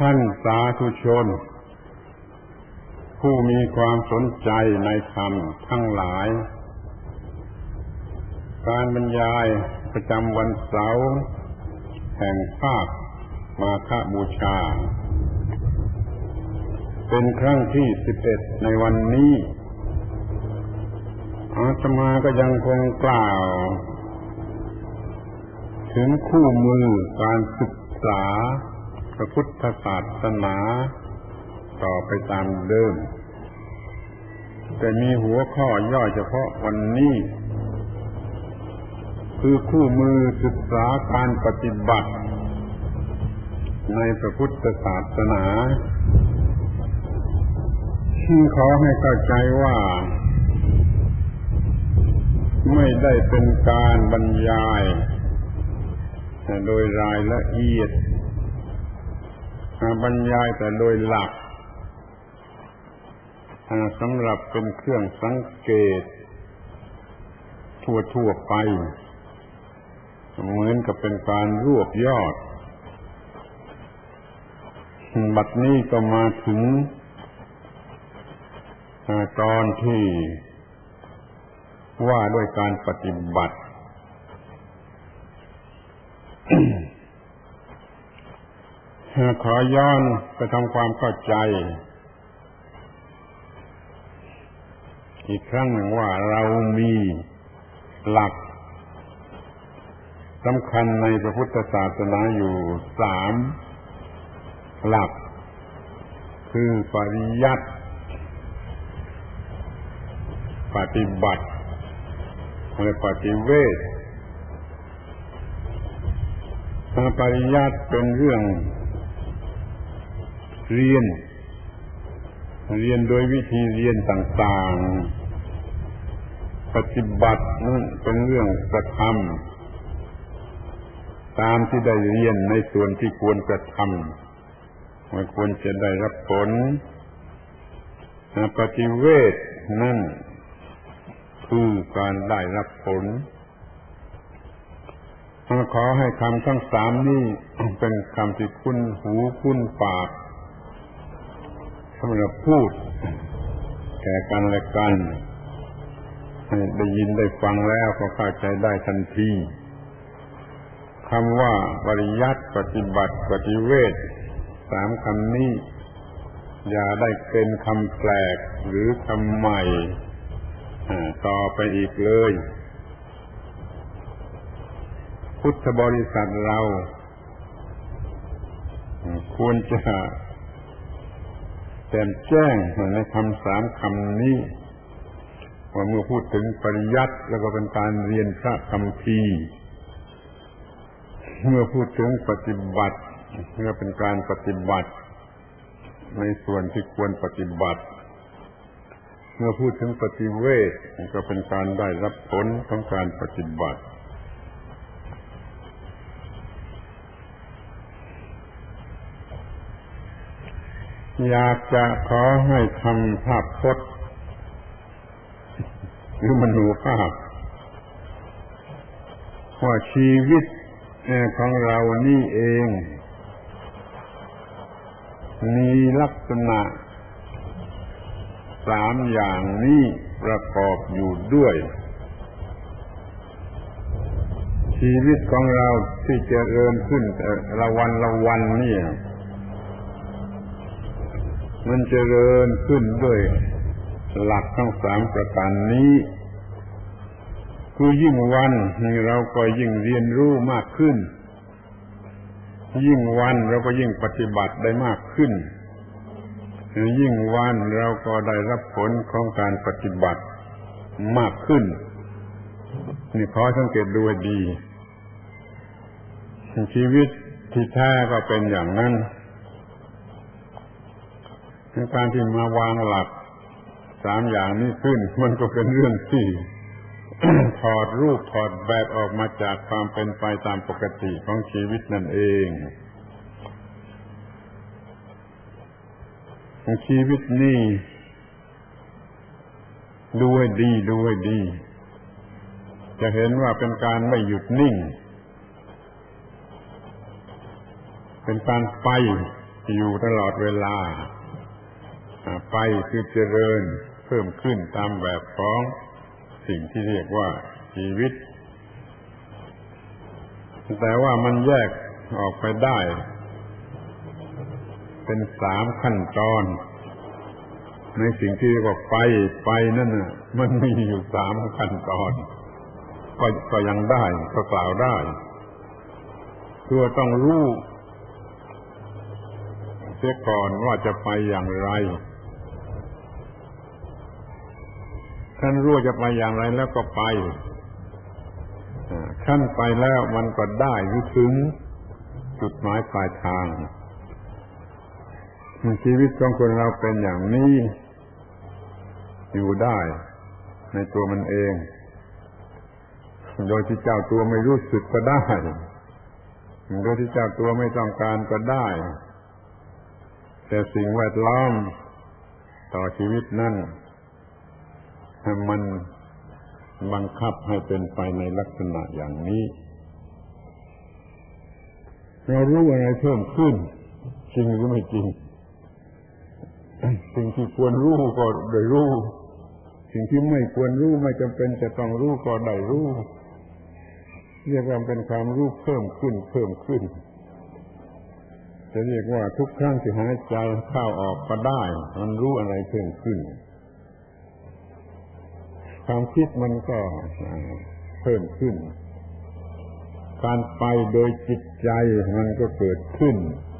ท่านสาธุชนผู้มีความสนใจในธรรมทั้งหลายการบรรยายประจำวันเสาร์แห่งภาคมาฆบูชาเป็นครั้งที่11ในวันนี้อาตมาก็ยังคงกล่าวถึงคู่มือการศึกษาพระพุทธศาสนาต่อไปตามเดิมแต่มีหัวข้อย่อเฉพาะวันนี้คือคู่มือศึกษาการปฏิบัติในพระพุทธศาสนาขอให้เข้าใจว่าไม่ได้เป็นการบรรยายโดยรายละเอียดบรรยายแต่โดยหลักสำหรับเป็นเครื่องสังเกตทั่วไปเหมือนกับเป็นการรวบยอดบัดนี้ก็มาถึงตอนที่ว่าด้วยการปฏิบัติขอย้อนไปทำความเข้าใจอีกครั้งหนึ่งว่าเรามีหลักสำคัญในพระพุทธศาสนาอยู่3หลักคือปริยัติปฏิบัติและปฏิเวทปริยัติเป็นเรื่องเรียนโดยวิธีเรียนต่างๆปฏิบัตินั่นเป็นเรื่องกระทำตามที่ได้เรียนในส่วนที่ควรกระทำมันควรจะได้รับผลปฏิเวทนั่นคือการได้รับผลขอให้คำทั้ง3นี้เป็นคำที่คุ้นหูคุ้นปากสำหรับพูดแก่กันและกันให้ได้ยินได้ฟังแล้วก็เข้าใจได้ทันทีคำว่าปริยัติปฏิบัติปฏิเวท3คำนี้อย่าได้เป็นคำแปลกหรือคำใหม่ต่อไปอีกเลยพุทธบริษัทเราควรจะแจ่มแจ้งในคำ3คำนี้ว่าเมื่อพูดถึงปริยัติแล้วก็เป็นการเรียนพระคัมภีร์เมื่อพูดถึงปฏิบัติก็เป็นการปฏิบัติในส่วนที่ควรปฏิบัติเมื่อพูดถึงปฏิเวทก็เป็นการได้รับผลของการปฏิบัติอยากจะขอให้ทำภาพพจน์หรือมโนภาพว่าชีวิตของเรานี่เองมีลักษณะ3อย่างนี้ประกอบอยู่ด้วยชีวิตของเราที่เจริญขึ้นแต่ละวันนี่มันเจริญขึ้นด้วยหลักทั้ง3ประการนี้คือยิ่งวันเราก็ยิ่งเรียนรู้มากขึ้นยิ่งวันเราก็ยิ่งปฏิบัติได้มากขึ้นยิ่งวันเราก็ได้รับผลของการปฏิบัติมากขึ้นนี่ขอสังเกตดูให้ดีชีวิตที่แท้ก็เป็นอย่างนั้นการที่มาวางหลัก3อย่างนี้ขึ้นมันก็เป็นเรื่องที่ ถอดรูปถอดแบบออกมาจากความเป็นไปตามปกติของชีวิตนั่นเองชีวิตนี้ดูให้ดีจะเห็นว่าเป็นการไม่หยุดนิ่งเป็นการไปอยู่ตลอดเวลาไปคือเจริญเพิ่มขึ้นตามแบบของสิ่งที่เรียกว่าชีวิตแต่ว่ามันแยกออกไปได้เป็น3ขั้นตอนในสิ่งที่เรียกว่าไปนั่นน่ะมันมีอยู่3ขั้นตอนก็ยังได้ก็กล่าวได้คือต้องรู้เสียก่อนว่าจะไปอย่างไรท่านรู้จะไปอย่างไรแล้วก็ไปขั้นไปแล้วมันก็ได้ถึงจุดหมายปลายทางชีวิตของคนเราเป็นอย่างนี้อยู่ได้ในตัวมันเองโดยที่เจ้าตัวไม่รู้สึกก็ได้โดยที่เจ้าตัวไม่ต้องการก็ได้แต่สิ่งแวดล้อมต่อชีวิตนั้นมันบังคับให้เป็นไปในลักษณะอย่างนี้เรารู้อะไรเพิ่มขึ้นจริงหรือไม่จริงสิ่งที่ควรรู้ก็ได้รู้สิ่งที่ไม่ควรรู้ไม่จำเป็นจะต้องรู้ก็ได้รู้เรียกว่าเป็นความรู้เพิ่มขึ้นจะเรียกว่าทุกครั้งที่หายใจเข้าออกก็ได้มันรู้อะไรเพิ่มขึ้นความคิดมันก็เพิ่มขึ้นการไปโดยจิตใจมันก็เกิดขึ้น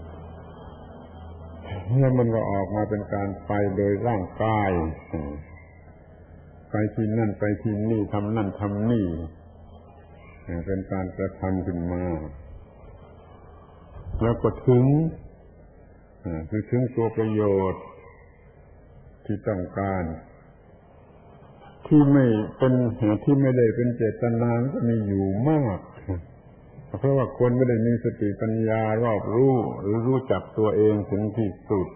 แล้วมันก็ออกมาเป็นการไปโดยร่างกายไปที่นั่นไปที่นี่ทำนั่นทำนี่เป็นการกระทำขึ้นมาแล้วก็ถึงตัวประโยชน์ที่ต้องการที่ไม่ได้เป็นเจตนาก็มีอยู่มากเพราะว่าคนไม่ได้มีสติปัญญารอบรู้หรือรู้จักตัวเองถึงที่สุด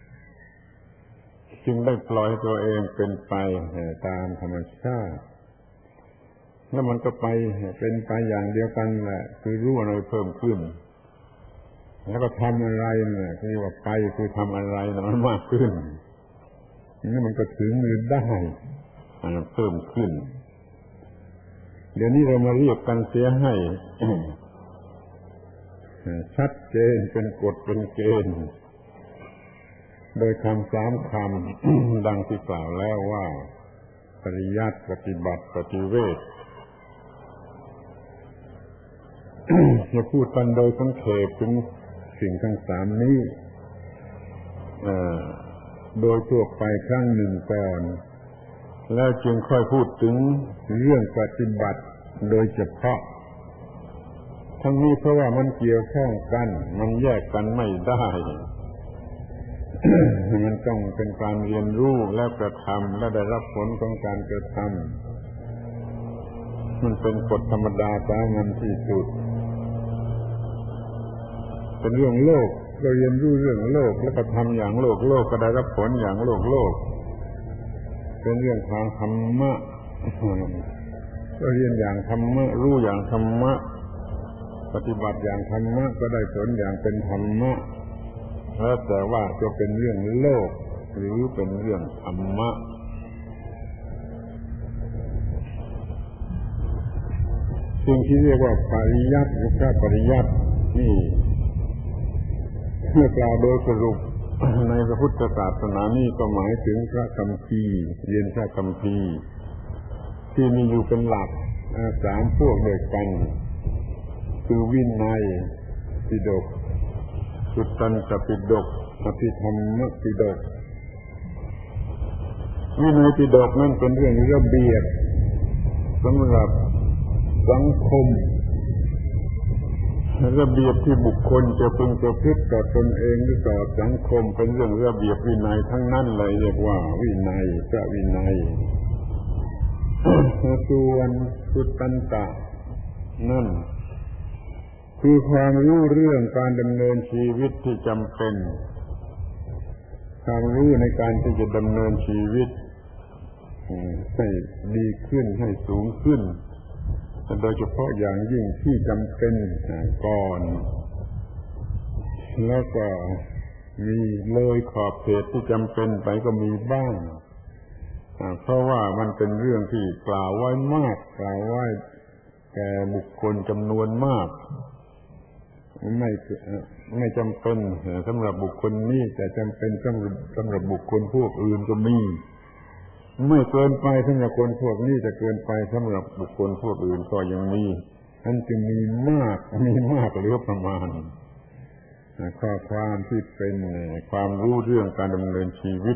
จึงได้ปล่อยตัวเองเป็นไปตามธรรมชาติแล้วมันก็เป็นไปอย่างเดียวกันแหละคือรู้อะไรเพิ่มขึ้นแล้วก็ทำอะไรเนี่ยที่ว่าไปคือทำอะไรมันมากขึ้นนี่มันก็ถึงมือได้มันเพิ่มขึ้นเดี๋ยวนี้เรามาเรียกกันเสียให้ชัดเจนเป็นกฎเป็นเกณฑ์โดยคำ3คำดังที่กล่าวแล้วว่าปริยัติปฏิบัติปฏิเวทจะพูดกันโดยสังเขปถึงสิ่งทั้ง3นี้โดยทั่วไปครั้งหนึ่งก่อนแล้วจึงค่อยพูดถึงเรื่องปฏิบัติโดยเฉพาะทั้งนี้เพราะว่ามันเกี่ยวข้องกันมันแยกกันไม่ได้ มันต้องเป็นการเรียนรู้แล้วกระทำและได้รับผลของการกระทำมันเป็นกฎธรรมดาสามัญที่สุดเป็นเรื่องโลกเราเรียนรู้เรื่องโลกแล้วก็ทำอย่างโลกก็ได้รับผลอย่างโลกเป็นเรื่องทางธรรมะก็เรียนอย่างธรรมะรู้อย่างธรรมะปฏิบัติอย่างธรรมะก็ได้ผลอย่างเป็นธรรมะแล้วแต่ว่าจะเป็นเรื่องโลกหรือเป็นเรื่องธรรมะสิ่งที่เรียกว่าปริยัติหรือพระปริยัตินี่เมื่อกล่าวโดยสรุปในพระพุทธศาสนานี่ก็หมายถึงพระคัมภีร์เรียนพระคัมภีร์ที่มีอยู่เป็นหลัก3พวกด้วยกันคือวินัยปิฎกสุตตันตปิฎกอภิธรรมปิฎกวินัยปิฎกนั่นเป็นเรื่องระเบียบสำหรับสังคมระเบียบที่บุคคลจะพึงประพฤติต่อตนเองหรือต่อสังคมเป็นเรื่องระเบียบวินัยทั้งนั้นเลยเรียกว่าวินัยพระวินัยส่วนสุตตันตะนั่นคือความรู้เรื่องการดำเนินชีวิตที่จำเป็นความรู้ในการที่จะดำเนินชีวิตให้ดีขึ้นให้สูงขึ้นโดยเฉพาะอย่างยิ่งที่จำเป็นก่อนแล้วก็มีเลยขอบเขตที่จำเป็นไปก็มีบ้างเพราะว่ามันเป็นเรื่องที่กล่าวไว้มากกล่าวไว้แก่บุคคลจำนวนมากไม่จำเป็นสำหรับบุคคลนี้แต่จำเป็นสำหรับบุคคลพวกอื่นก็มีไม่เกินไปสำหรับคนพวกนี้จะเกินไปสำหรับบุคคลพวกอื่นก็ยังมีอันจึงมีมากเหลือประมาณข้อความที่เป็นความรู้เรื่องการดำเนินชีวิต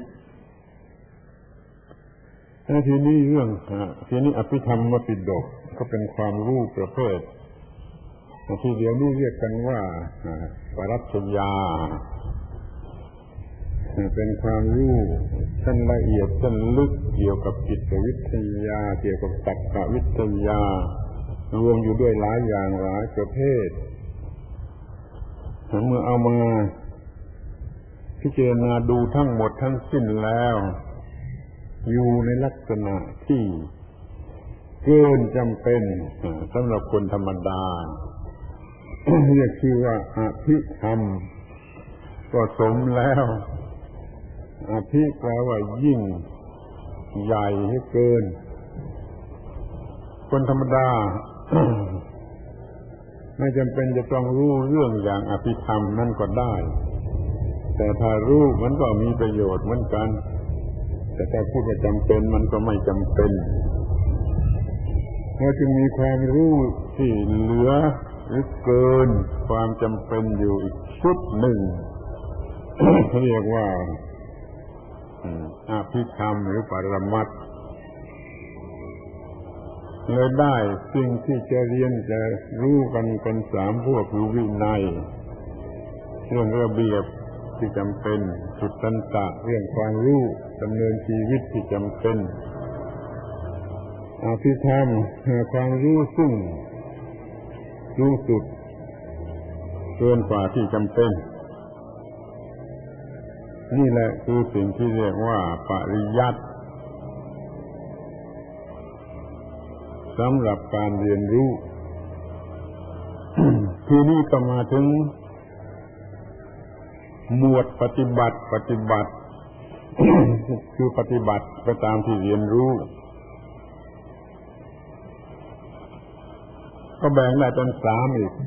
ทีนี้อภิธรรมปิฎกก็เป็นความรู้ประเภทที่เดี๋ยวนี้เรียกกันว่าปรัชญาเป็นความรู้ชั้นละเอียดชั้นลึกเกี่ยวกับจิตวิทยาเกี่ยวกับตรรกวิทยารวมอยู่ด้วยหลายอย่างหลายประเภทเมื่อเอามาพิจารณาดูทั้งหมดทั้งสิ้นแล้วอยู่ในลักษณะที่เกินจำเป็นสำหรับคนธรรมดาเรียกชื่อว่าอภิธรรมก็สมแล้วอภิแปลว่ายิ่งใหญ่ให้เกินคนธรรมดา ไม่จำเป็นจะต้องรู้เรื่องอย่างอภิธรรมนั่นก็ได้แต่ถ้ารู้มันก็มีประโยชน์เหมือนกันแต่ถ้าพูดว่าจำเป็นมันก็ไม่จำเป็นเราจึงมีความรู้ที่เหลือหรือเกินความจำเป็นอยู่อีกชุดหนึ่ง เรียกว่าอภิธรรมหรือปรมัตถ์เลยได้สิ่งที่จะเรียนจะรู้กันเป็นสามพวกคือวินัยเรื่องระเบียบที่จำเป็นสุตตันตะเรื่องความรู้ดำเนินชีวิตที่จำเป็นอภิธรรมความรู้ซึ่งรู้สุดเกินกว่าที่จำเป็นนี่แหละคือสิ่งที่เรียกว่าปริยัติสำหรับการเรียนรู้ ทีนี้ก็มาถึงหมวดปฏิบัติ คือปฏิบัติไปตามที่เรียนรู้ก็แบ่งได้เป็น3อีก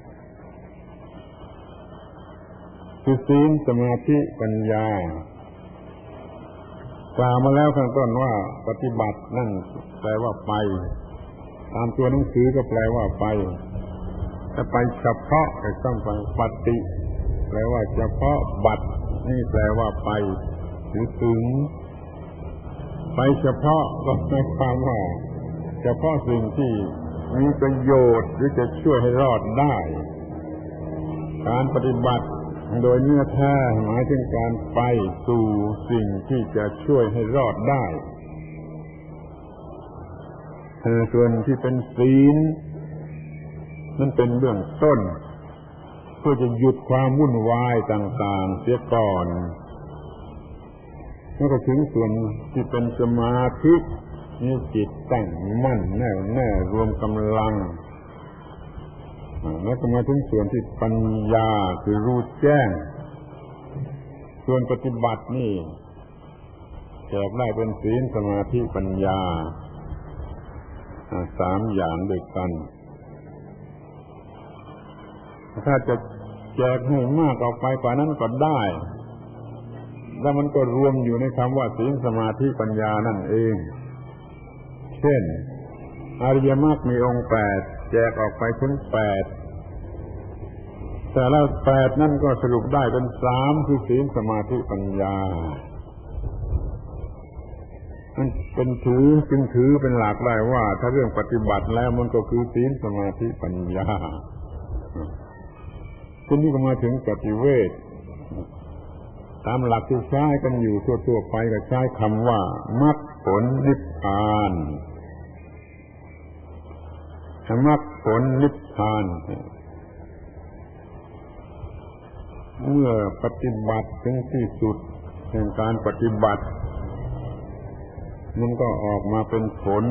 คือศีลสมาธิปัญญากล่าวมาแล้วข้างต้นว่าปฏิบัตินั่นแปลว่าไปตามตัวหนังสือก็แปลว่าไปถ้าไปเฉพาะก็ต้องไปปฏิแปลว่าเฉพาะบัตินี่แปลว่าไปหรือถึงไปเฉพาะก็หมายความว่าเฉพาะสิ่งที่มีประโยชน์หรือจะช่วยให้รอดได้การปฏิบัติโดยเนื้อแท้หมายถึงการไปสู่สิ่งที่จะช่วยให้รอดได้ส่วนที่เป็นศีลนั่นเป็นเบื้องต้นเพื่อจะหยุดความวุ่นวายต่างๆเสียก่อนแล้วก็ถึงส่วนที่เป็นสมาธิมีจิตตั้งมั่นแน่วแน่รวมกำลังแล้วก็มาถึงส่วนที่ปัญญาคือรู้แจ้งส่วนปฏิบัตินี่แยกได้เป็นศีลสมาธิปัญญา3อย่างด้วยกันถ้าจะแจกให้มากออกไปกว่านั้นก็ได้แล้วมันก็รวมอยู่ในคำว่าศีลสมาธิปัญญานั่นเองเช่นอริยมรรคมีองค์8แจกออกไปถึง8แต่แล้ว8นั่นก็สรุปได้เป็น3คือศีลสมาธิปัญญามันเป็นจึงถือเป็นหลักได้ว่าถ้าเรื่องปฏิบัติแล้วมันก็คือศีลสมาธิปัญญาทีนี้ก็มาถึงปฏิเวทตามหลักที่ใช้กันอยู่ทั่วๆไปก็ใช้คำว่ามรรคผลนิพพานมรรคผลนิพพานเมื่อปฏิบัติถึงที่สุดแห่งการปฏิบัติมันก็ออกมาเป็นผล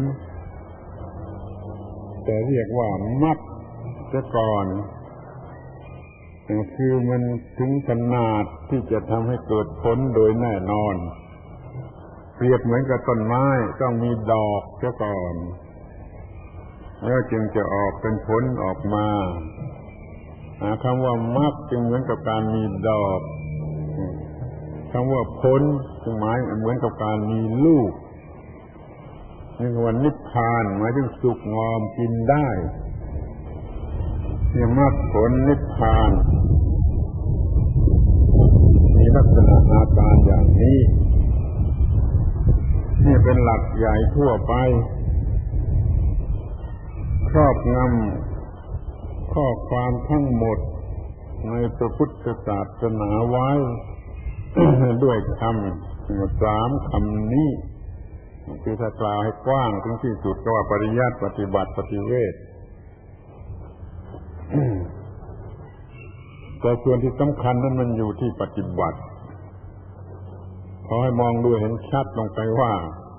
แต่เรียกว่ามรรคเสียก่อนคือมันถึงขนาดที่จะทำให้เกิดผลโดยแน่นอนเปรียบเหมือนกับต้นไม้ต้องมีดอกเสียก่อนแล้วจึงจะออกเป็นผลออกมาคำว่ามรรคจึงเหมือนกับการมีดอกคำว่าผลจึงหมายเหมือนกับการมีลูกนี่คือว่านิพพานหมายถึงสุกงอมกินได้เนี่ยมรรคผลนิพพานมีลักษณะอาการอย่างนี้นี่เป็นหลักใหญ่ทั่วไปครอบงำข้อความทั้งหมดในพระพุทธศาสนาไว้ ด้วยคำ3 คำนี้คือถ้ากล่าวให้กว้างถึงที่สุดก็ว่าปริยัติปฏิบัติปฏิเวท แต่ส่วนที่สำคัญนั้นมันอยู่ที่ปฏิบัติขอให้มองดูเห็นชัดลงไปว่า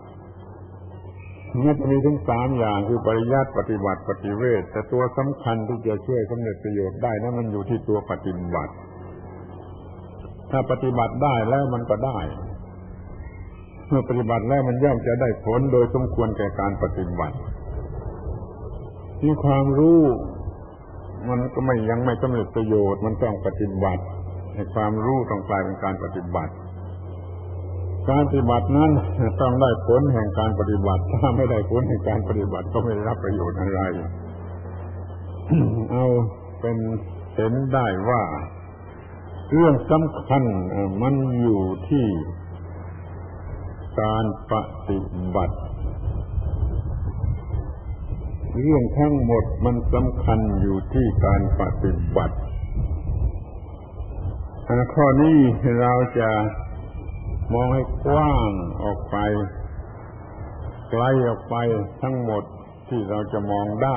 เนี่ยจะมีถึง3 อย่างคือปริยัติปฏิบัติปฏิเวทแต่ตัวสำคัญที่จะช่วยสำเร็จประโยชน์ได้นั้นมันอยู่ที่ตัวปฏิบัติถ้าปฏิบัติได้แล้วมันก็ได้เมื่อปฏิบัติแล้วมันย่อมจะได้ผลโดยสมควรแก่การปฏิบัติที่ความรู้มันก็ยังไม่สำเร็จประโยชน์มันต้องปฏิบัติให้ความรู้ต้องกลายเป็นการปฏิบัติการปฏิบัตินั้นต้องได้ผลแห่งการปฏิบัติถ้าไม่ได้ผลแห่งการปฏิบัติก็ไม่ได้รับประโยชน์อะไร เอาเป็นเห็นได้ว่าเรื่องสำคัญมันอยู่ที่การปฏิบัติเรื่องทั้งหมดมันสำคัญอยู่ที่การปฏิบัติข้อนี้เราจะมองให้กว้างออกไปไกลออกไปทั้งหมดที่เราจะมองได้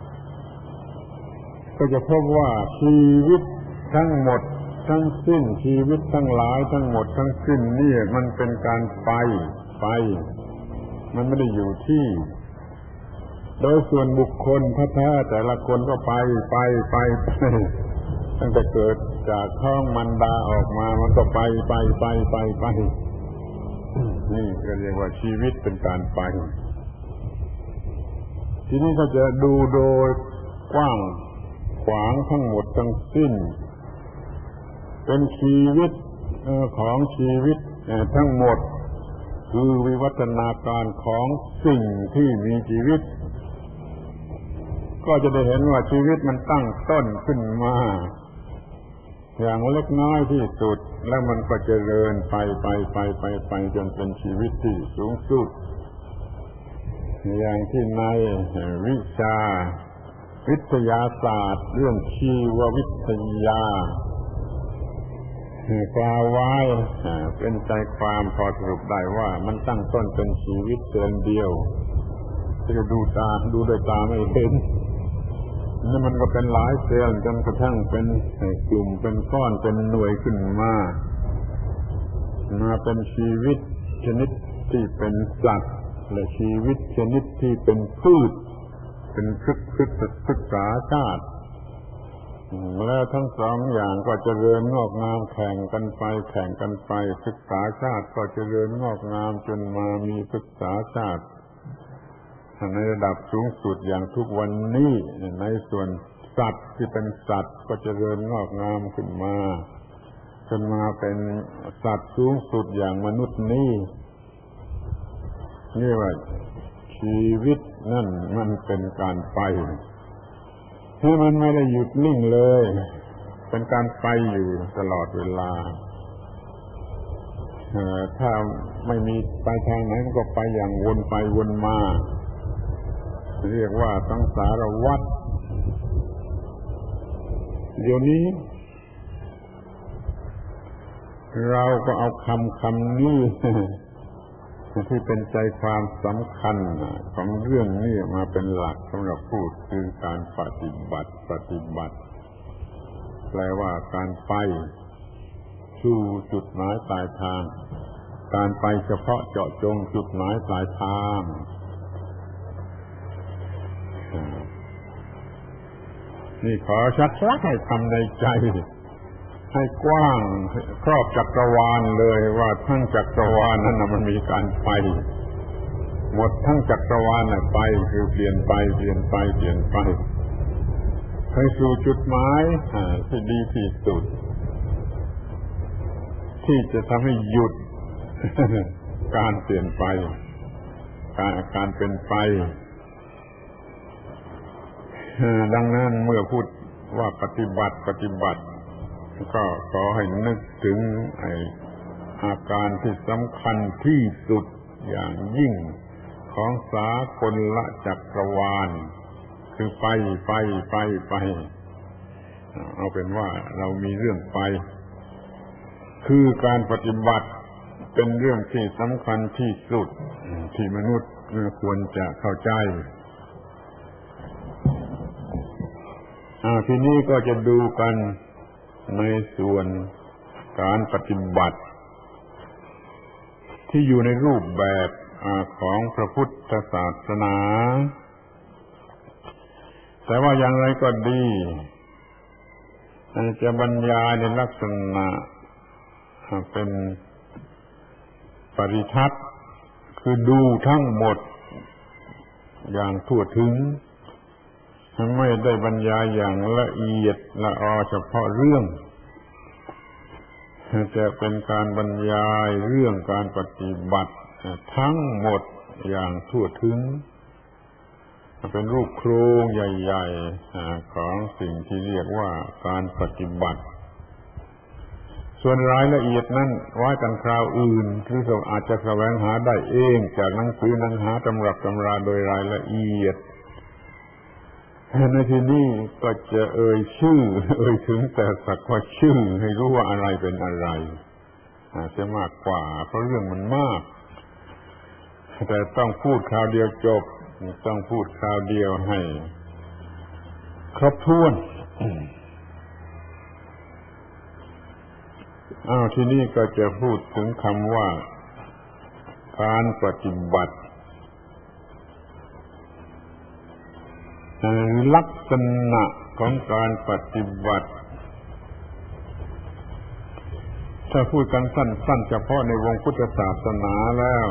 ก็จะพบว่าชีวิตทั้งหมดทั้งสิ้นชีวิตทั้งหลายทั้งหมดทั้งสิ้นนี่มันเป็นการไปมันไม่ได้อยู่ที่โดยส่วนบุคคลแท้ๆแต่ละคนก็ไปตั้งแต่เกิดจากท้องมารดาออกมามันก็ไปนี่ก็เรียกว่าชีวิตเป็นการไปทีนี้ก็จะดูโดยกว้างขวางทั้งหมดทั้งสิ้นเป็นชีวิตของชีวิตทั้งหมดคือวิวัฒนาการของสิ่งที่มีชีวิตก็จะได้เห็นว่าชีวิตมันตั้งต้นขึ้นมาอย่างเล็กน้อยที่สุดแล้วมันก็เจริญไปจนเป็นชีวิตที่สูงสุดอย่างที่ในวิชาวิทยาศาสตร์เรื่องชีววิทยากล่าวไว้เป็นใจความพอสรุปได้ว่ามันตั้งต้นเป็นชีวิตเพียงเดียวจะดูด้วยตาไม่เห็นนี่มันก็เป็นหลายเซลล์จนกระทั่งเป็นกลุ่มเป็นก้อนเป็นหน่วยขึ้นมาเป็นชีวิตชนิดที่เป็นสัตว์และชีวิตชนิดที่เป็นพืชเป็นศึกษาชาติแล้วทั้ง2 อย่างก็เจริญงอกงามแข่งกันไปศึกษาชาติก็เจริญงอกงามจนมามีศึกษาชาติในระดับสูงสุดอย่างทุกวันนี้ในส่วนสัตว์ที่เป็นสัตว์ก็เจริญงอกงามขึ้นมาจนมาเป็นสัตว์สูงสุดอย่างมนุษย์นี่ว่าชีวิตนั่นมันเป็นการไปที่มันไม่ได้หยุดนิ่งเลยเป็นการไปอยู่ตลอดเวลาถ้าไม่มีไปทางไหนมันก็ไปอย่างวนไปวนมาเรียกว่าสังสารวัฏเดี๋ยวนี้เราก็เอาคำนี้ที่เป็นใจความสำคัญของเรื่องนี้มาเป็นหลักสำหรับพูดคือการปฏิบัติแปลว่าการไปสู่จุดหมายปลายทางการไปเฉพาะเจาะจงจุดหมายปลายทางนี่ขอชัดให้ทำในใจให้กว้างครอบจักรวาลเลยว่าทั้งจักรวาลนั้นมันมีการไปหมดทั้งจักรวาลไปคือเปลี่ยนไปให้สู่จุดหมายที่ดีที่สุดที่จะทำให้หยุดการเปลี่ยนไปการเป็นไปดังนั้นเมื่อพูดว่าปฏิบัติก็ขอให้นึกถึงอาการที่สำคัญที่สุดอย่างยิ่งของสากลจักรวาลคือไปเอาเป็นว่าเรามีเรื่องไปคือการปฏิบัติเป็นเรื่องที่สำคัญที่สุดที่มนุษย์ควรจะเข้าใจทีนี้ก็จะดูกันในส่วนการปฏิบัติที่อยู่ในรูปแบบของพระพุทธศาสนาแต่ว่าอย่างไรก็ดีจะบรรยายในลักษณะเป็นปริทัศน์คือดูทั้งหมดอย่างทั่วถึงไม่ได้บรรยายอย่างละเอียดละออเฉพาะเรื่องจะเป็นการบรรยายเรื่องการปฏิบัติทั้งหมดอย่างทั่วถึงเป็นรูปโครงใหญ่ๆของสิ่งที่เรียกว่าการปฏิบัติส่วนรายละเอียดนั้นไว้กันคราวอื่นหรืออาจจะแสวงหาได้เองจากหนังสือหนังหาตำรับตำราโดยรายละเอียดในที่นี้ก็จะเอ่ยถึงแต่สักว่าชื่อให้รู้ว่าอะไรเป็นอะไรจะมากกว่าเพราะเรื่องมันมากแต่ต้องพูดคราวเดียวจบต้องพูดคราวเดียวให้ครบถ้วนที่นี่ก็จะพูดถึงคำว่าการปฏิบัติลักษณะของการปฏิบัติถ้าพูดกันสั้นๆเฉพาะในวงพุทธศาสนาแล้ว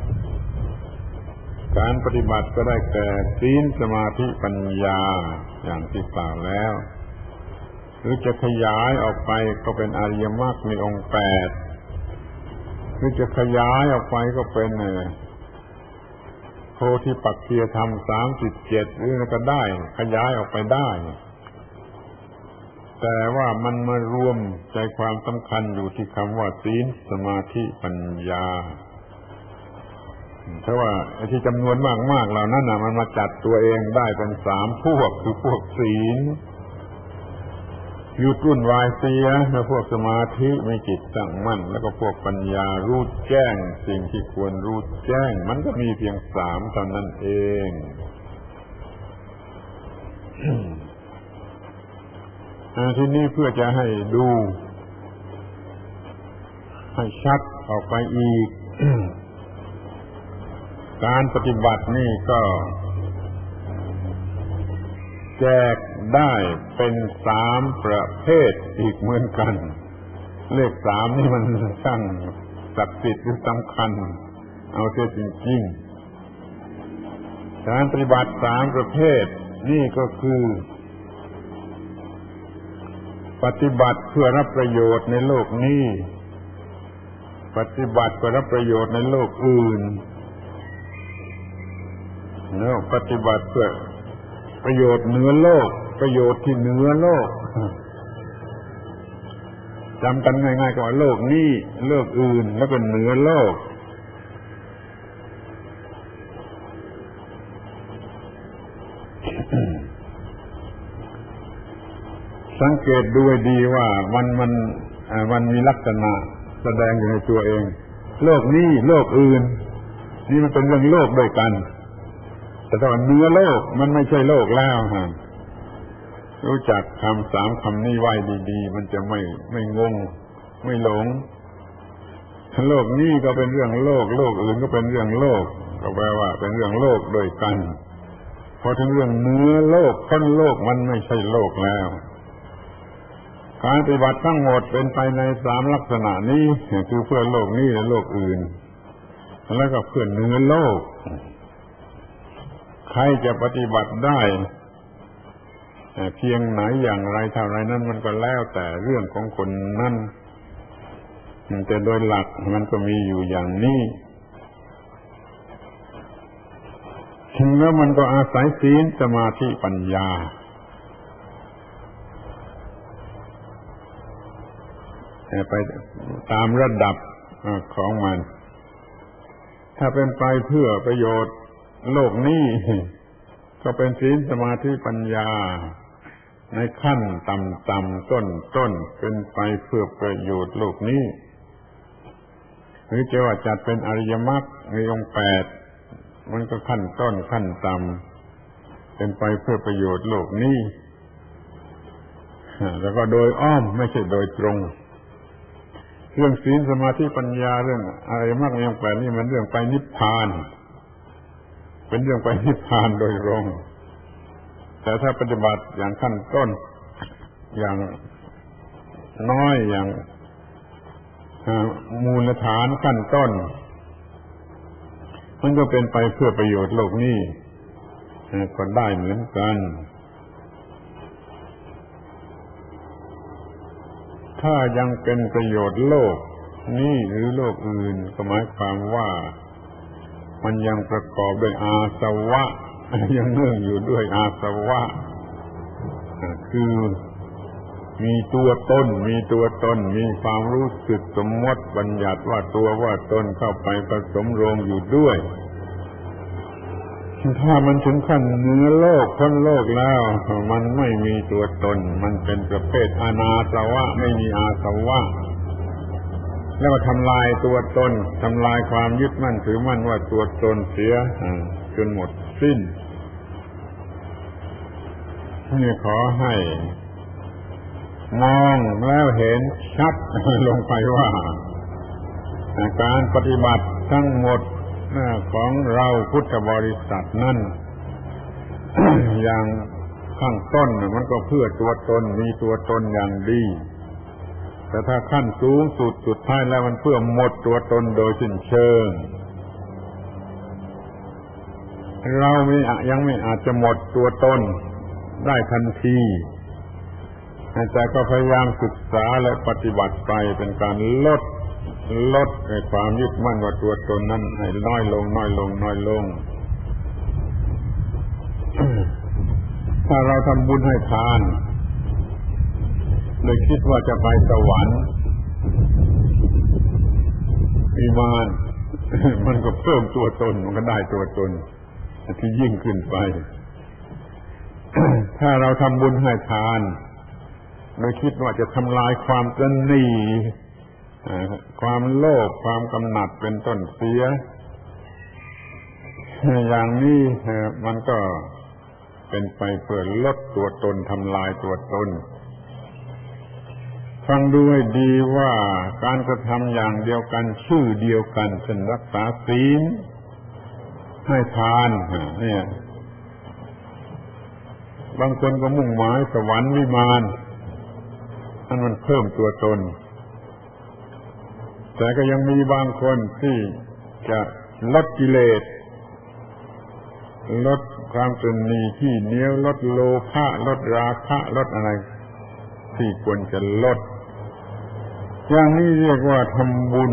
การปฏิบัติก็ได้แก่ศีลสมาธิปัญญาอย่างที่กล่าวแล้วหรือจะขยายออกไปก็เป็นอริยมรรคมีองค์8หรือจะขยายออกไปก็เป็นโพธิปักขิยธรรม37หรือก็ได้ขยายออกไปได้แต่ว่ามันมารวมใจความสำคัญอยู่ที่คำว่าศีลสมาธิปัญญาเพราะว่าไอ้ที่จำนวนมากๆเหล่านั้นมันมาจัดตัวเองได้เป็น3พวกคือพวกศีลหยุดวุ่นวายเสียแล้วพวกสมาธิมีจิตตั้งมั่นแล้วก็พวกปัญญารู้แจ้งสิ่งที่ควรรู้แจ้งมันก็มีเพียง3เท่านั้นเองทีนี้เพื่อจะให้ดูให้ชัดออกไปอีก การปฏิบัตินี่ก็แจกได้เป็น3ประเภทอีกเหมือนกันเลข3นี่มันช่างศักดิ์สิทธิ์หรือสำคัญเอาเสียจริงๆการปฏิบัติ3ประเภทนี่ก็คือปฏิบัติเพื่อรับประโยชน์ในโลกนี้ปฏิบัติเพื่อรับประโยชน์ในโลกอื่นแล้วปฏิบัติเพื่อประโยชน์เหนือโลกประโยชน์ที่เหนือโลกจำกันง่ายๆก็ว่าโลกนี้โลกอื่นแล้วเป็นเหนือโลกสังเกตดูให้ดีว่ามันมีลักษณะแสดงอยู่ในตัวเองโลกนี้โลกอื่นนี่มันเป็นเรื่องโลกด้วยกันแต่ถ้าว่าเนื้อโลกมันไม่ใช่โลกแล้วฮะรู้จักคำ3คำนี้ไว้ดีๆมันจะไม่งงไม่หลงโลกนี้ก็เป็นเรื่องโลกโลกอื่นก็เป็นเรื่องโลกก็แปลว่าเป็นเรื่องโลกด้วยกันพอถึงเรื่องเนื้อโลกพ้นโลกมันไม่ใช่โลกแล้วการปฏิบัติทั้งหมดเป็นไปใน3ลักษณะนี้คือเพื่อโลกนี้และโลกอื่นแล้วก็เพื่อเนื้อโลกใครจะปฏิบัติได้เพียงไหนอย่างไรเท่าไรนั้นมันก็แล้วแต่เรื่องของคนนั้นแต่โดยหลักมันก็มีอยู่อย่างนี้ถึงแล้วมันก็อาศัยศีลสมาธิปัญญาไปตามระดับของมันถ้าเป็นไปเพื่อประโยชน์โลกนี้ก็เป็นศีลสมาธิปัญญาในขั้นต่ำๆต้นเป็นไปเพื่อประโยชน์โลกนี้หรือจะว่าจัดเป็นอริยมรรคในองค์8มันก็ขั้นต้นขั้นต่ำเป็นไปเพื่อประโยชน์โลกนี้แล้วก็โดยอ้อมไม่ใช่โดยตรงเรื่องศีลสมาธิปัญญาเรื่องอริยมรรคในองค์8นี่มันเรื่องไปนิพพานเป็นเรื่องไปนิพพานโดยตรงแต่ถ้าปฏิบัติอย่างขั้นต้นอย่างน้อยอย่างมูลฐานขั้นต้นมันก็เป็นไปเพื่อประโยชน์โลกนี้ก็ได้เหมือนกันถ้ายังเป็นประโยชน์โลกนี้หรือโลกอื่นก็หมายความว่ามันยังประกอบด้วยอาสวะยังเนื่องอยู่ด้วยอาสวะคือมีตัวตนมีความรู้สึกสมมติบัญญัติว่าตัวว่าตนเข้าไปผสมรวมอยู่ด้วยถ้ามันถึงขั้นเนื้อโลกพ้นโลกแล้วมันไม่มีตัวตนมันเป็นประเภทอนาสวะไม่มีอาสวะแล้วก็ทำลายตัวตนทำลายความยึดมั่นถือมั่นว่าตัวตนเสียจนหมดสิ้นนี่ขอให้มองแล้วเห็นชัดลงไปว่าการปฏิบัติทั้งหมดของเราพุทธบริษัทนั้น อย่างข้างต้นมันก็เพื่อตัวตนมีตัวตนอย่างดีแต่ถ้าขั้นสูงสุดท้ายแล้วมันเพื่อหมดตัวตนโดยสิ้นเชิงเรายังไม่อาจจะหมดตัวตนได้ทันทีแต่ก็พยายามศึกษาและปฏิบัติไปเป็นการลดความยึดมั่นว่าตัวตนนั้นให้น้อยลงถ้าเราทำบุญให้ทานโดยคิดว่าจะไปสวรรค์วิมานมันก็เพิ่มตัวตนมันก็ได้ตัวตนที่ยิ่งขึ้นไปถ้าเราทำบุญให้ทานโดยคิดว่าจะทำลายความตนีความโลภความกำหนัดเป็นต้นเสียอย่างนี้มันก็เป็นไปเพื่อลดตัวตนทำลายตัวตนฟังดูให้ดีว่าการกระทำอย่างเดียวกันชื่อเดียวกันเช่นรักษาศีลให้ทานเนี่ยบางคนก็มุ่งหมายสวรรค์วิมานนั่นมันเพิ่มตัวตนแต่ก็ยังมีบางคนที่จะลดกิเลสลดความตนีที่เหนียวลดโลภะลดราคะลดอะไรที่ควรจะลดอย่างนี้เรียกว่าทำบุญ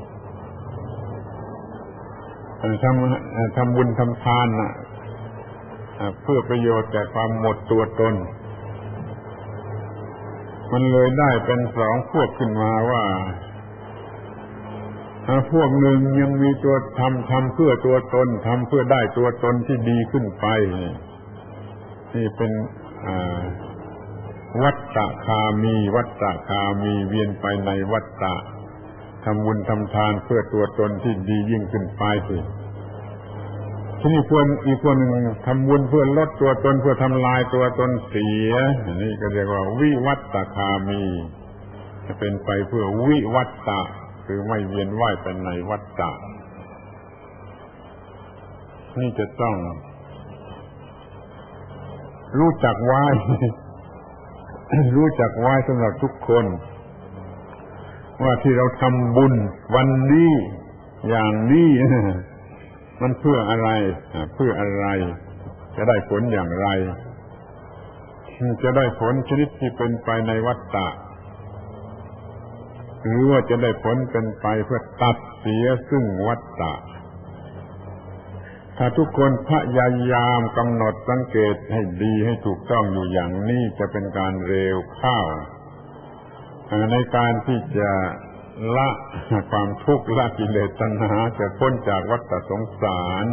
ทำบุญทำทานเพื่อประโยชน์แก่ความหมดตัวตนมันเลยได้เป็น2พวกขึ้นมาว่าพวกหนึ่งยังมีตัวทำเพื่อตัวตนทำเพื่อได้ตัวตนที่ดีขึ้นไปนี่เป็นวัฏฏคามีเวียนไปในวัฏฏะทำบุญทำทานเพื่อตัวตนที่ดียิ่งขึ้นไปทีนี้อีกคนหนึ่งทำบุญเพื่อลดตัวตนเพื่อทำลายตัวตนเสียนี่ก็เรียกว่าวิวัฏฏคามีจะเป็นไปเพื่อวิวัฏฏะคือไม่เวียนว่ายไปในวัฏฏะนี่จะต้องรู้จักไว้ รู้จักไว้สำหรับทุกคนว่าที่เราทำบุญวันนี้อย่างนี้มันเพื่ออะไรเพื่ออะไรจะได้ผลอย่างไรจะได้ผลชนิดที่เป็นไปในวัฏฏะหรือว่าจะได้ผลเป็นไปเพื่อตัดเสียซึ่งวัฏฏะถ้าทุกคนพยายามกำหนดสังเกตให้ดีให้ถูกต้องอยู่อย่างนี้จะเป็นการเร็วเข้าในการที่จะละความทุกข์ละกิเลสตัณหาจะพ้นจากวัฏสงสาร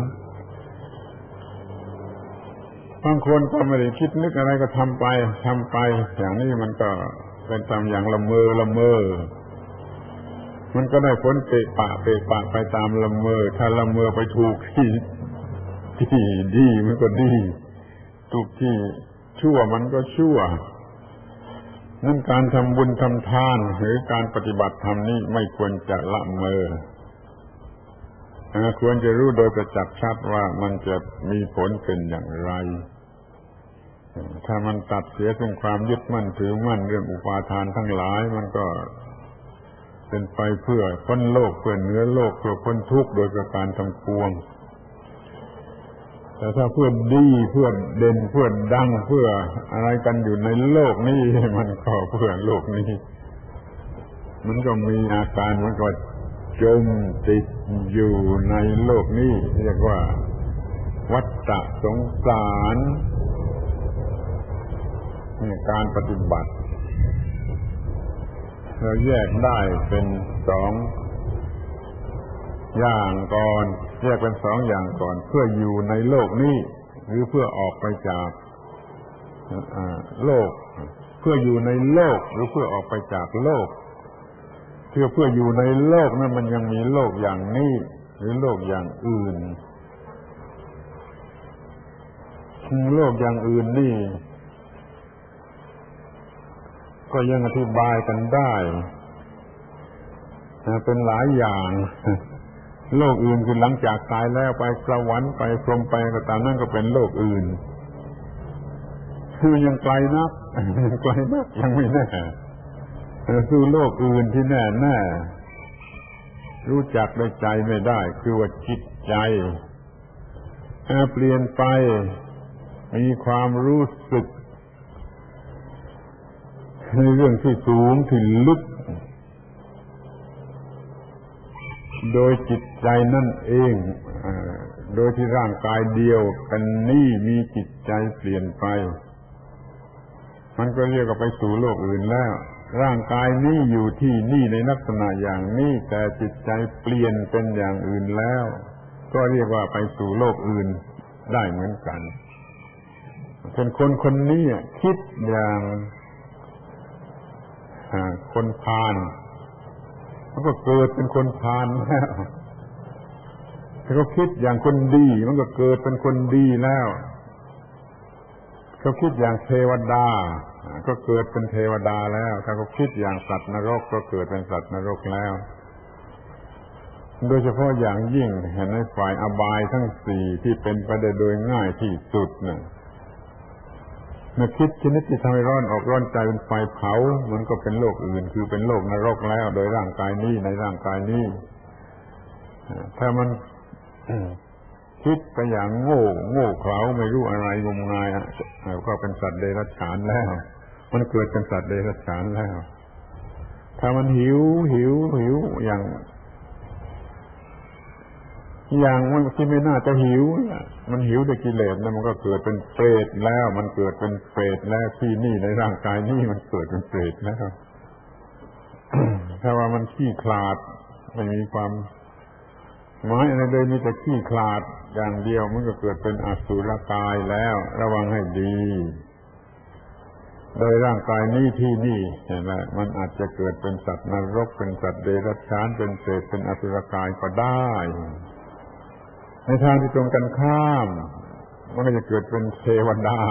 บางคนก็ไม่ได้คิดนึกอะไรก็ทำไปอย่างนี้มันก็เป็นทำอย่างละเมอมันก็ได้ผลเปะปะไปตามละเมอถ้าละเมอไปถูกที่ดีมันก็ดีถูกที่ชั่วมันก็ชั่วนั่นการทำบุญทำทานหรือการปฏิบัติธรรมนี้ไม่ควรจะละเมอควรจะรู้โดยประจักษ์ชัดว่ามันจะมีผลเป็นอย่างไรถ้ามันตัดเสียซึ่งความยึดมั่นถือมั่นเรื่องอุปาทานทั้งหลายมันก็เป็นไปเพื่อพ้นโลกเพื่อเหนือโลกเพื่อพ้นทุกข์โดยประการทั้งปวงแต่ถ้าเพื่อดีเพื่อเด่นเพื่อดังเพื่ออะไรกันอยู่ในโลกนี้มันก็เพื่อโลกนี้มันก็มีอาการมันก็จมติดอยู่ในโลกนี้เรียกว่าวัฏฏะสงสารการปฏิบัติเราแยกได้เป็นสองอย่างก่อนแยกเป็นสองอย่างก่อนเพื่ออยู่ในโลกนี้หรือเพื่อออกไปจากโลกเพื่ออยู่ในโลกหรือเพื่อออกไปจากโลกเพื่ออยู่ในโลกนั้นมันยังมีโลกอย่างนี้หรือโลกอย่างอื่นโลกอย่างอื่นนี่ก็ยังอธิบายกันได้เป็นหลายอย่างโลกอื่นคือหลังจากตายแล้วไปสวรรค์ไปพรหมไปก็ตามนั่นก็เป็นโลกอื่นคือยังไกลนักยังไม่แน่คือโลกอื่นที่แน่รู้จักด้วยใจไม่ได้คือว่าจิตใจเปลี่ยนไปมีความรู้สึกในเรื่องที่สูงที่ลึกโดยจิตใจนั่นเองโดยที่ร่างกายเดียวกันนี่มีจิตใจเปลี่ยนไปมันก็เรียกว่าไปสู่โลกอื่นแล้วร่างกายนี้อยู่ที่นี่ในลักษณะอย่างนี้แต่จิตใจเปลี่ยนเป็นอย่างอื่นแล้วก็เรียกว่าไปสู่โลกอื่นได้เหมือนกันคนนี้คิดอย่างคนพาลมันก็เกิดเป็นคนพาลแล้วถ้าเขาคิดอย่างคนดีมันก็เกิดเป็นคนดีแล้วเขาคิดอย่างเทวดาก็เกิดเป็นเทวดาแล้วถ้าเขาคิดอย่างสัตว์นรกก็เกิดเป็นสัตว์นรกแล้วโดยเฉพาะอย่างยิ่งในฝ่ายอบายทั้งสี่ที่เป็นไปได้โดยง่ายที่สุดน่ะเมื่อคิดชนิดที่ทำให้ร้อนอกร้อนใจเป็นไฟเผามันก็เป็นโลกอื่นคือเป็นโลกนรกแล้วโดยร่างกายนี้ในร่างกายนี้ถ้ามันคิดไปอย่างโง่เขลาไม่รู้อะไรงมงายก็เป็นสัตว์เดรัจฉานแล้วมันเกิดเป็นสัตว์เดรัจฉานแล้วถ้ามันหิวอย่างมันที่ไม่น่าจะหิวมันหิวด้วยกิเลสแล้วมันก็เกิดเป็นเปรตแล้วมันเกิดเป็นเปรตแล้วที่นี่ในร่างกายนี้มันเกิดเป็นเปรตแล้ว ถ้าว่ามันขี้ขลาดไม่มีความหมายอะไรเลยมีแต่ขี้ขลาดอย่างเดียวมันก็เกิดเป็นอสุรกายแล้วระวังให้ดีโดยร่างกายนี้ที่นี่เห็นไหมมันอาจจะเกิดเป็นสัตว์นรกเป็นสัตว์เดรัจฉานเป็นเปรตเป็นอสุรกายก็ได้ในทางที่ตรงกันข้ามมันก็จะเกิดเป็นเทวดา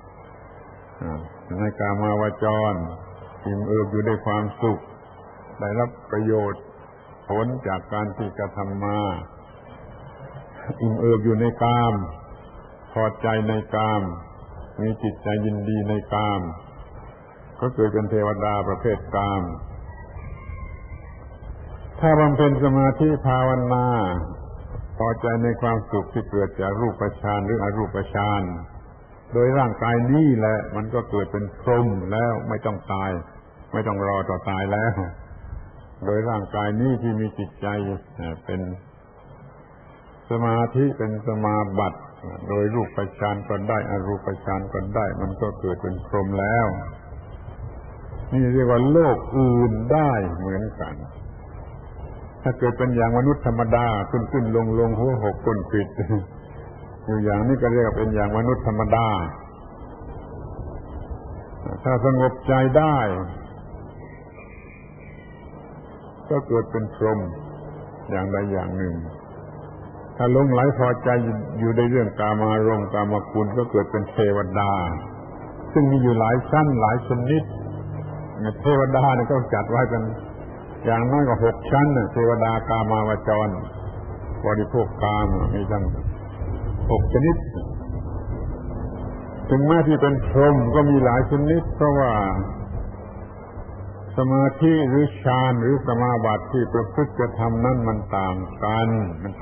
ในกามาวจรอิ่มเอิบอยู่ด้วยความสุขได้รับประโยชน์ผลจากการที่กระทำมาอิ่มเอิบอยู่ในกามพอใจในกามมีจิตใจยินดีในกามก็เกิดเป็นเทวดาประเภทกามถ้าบำเพ็ญสมาธิภาวนาพอใจในความสุขที่เกิดจากรูปฌานหรืออรูปฌานโดยร่างกายนี้แหละมันก็เกิดเป็นพรหมแล้วไม่ต้องตายไม่ต้องรอต่อตายแล้วโดยร่างกายนี้ที่มีจิตใจเป็นสมาธิเป็นสมาบัติโดยรูปฌานก็ได้อรูปฌานก็ได้มันก็เกิดเป็นพรหมแล้วนี่เรียกว่าโลกอื่นได้เหมือนกันถ้าเกิดเป็นอย่างมนุษย์ธรรมดาขึ้นลงหัวหกก้นปิดอยู่อย่างนี้ก็เรียกว่าเป็นอย่างมนุษย์ธรรมดาถ้าสงบใจได้ก็เกิดเป็นพรหมอย่างใดอย่างหนึ่งถ้าหลงไหลพอใจอยู่ในเรื่องกามารมณ์กามคุณก็เกิดเป็นเทวดาซึ่งมีอยู่หลายชั้นหลายชนิดเทวดาเนี่ยก็จัดไว้กันอย่างน้อยกว่า6ชั้นเทวดากามาวจรบริโภคกามมีทั้ง6ชนิดถึงแม้ที่เป็นพรหมก็มีหลายชนิดเพราะว่าสมาธิหรือฌานหรือสมาบัติที่ประพฤติกระทำนั้นมันต่างกัน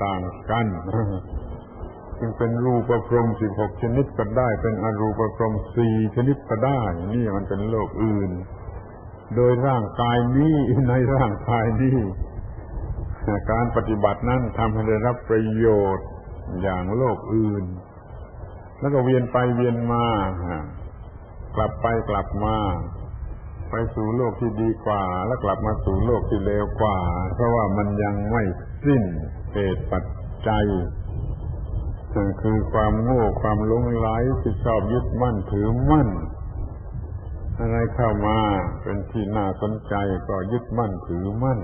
จึงเป็นรูปพรหม16ชนิดก็ได้เป็นอรูปพรหม4ชนิดก็ได้นี่มันเป็นโลกอื่นโดยร่างกายนี้ในร่างกายนี้การปฏิบัตินั้นทำให้ได้รับประโยชน์อย่างโลกอื่นแล้วก็เวียนไปเวียนมากลับไปกลับมาไปสู่โลกที่ดีกว่าแล้วกลับมาสู่โลกที่เลวกว่าเพราะว่ามันยังไม่สิ้นเหตุปัจจัยคือความโง่ความหลงไหลที่ชอบยึดมั่นถือมั่นอะไรเข้ามาเป็นที่น่าสนใจก็ยึดมั่นถือมั่น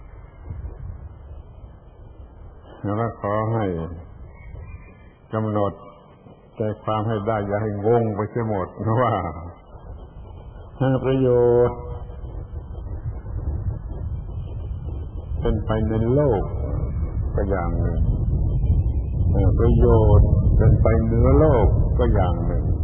แล้วขอให้กำหนดใจความให้ได้อย่าให้งงไปเสียหมดเพราะว่าประโยชน์เป็นไปในโลกก็อย่างหนึ่งประโยชน์เป็นไปเหนือโลกก็อย่างหนึ่ง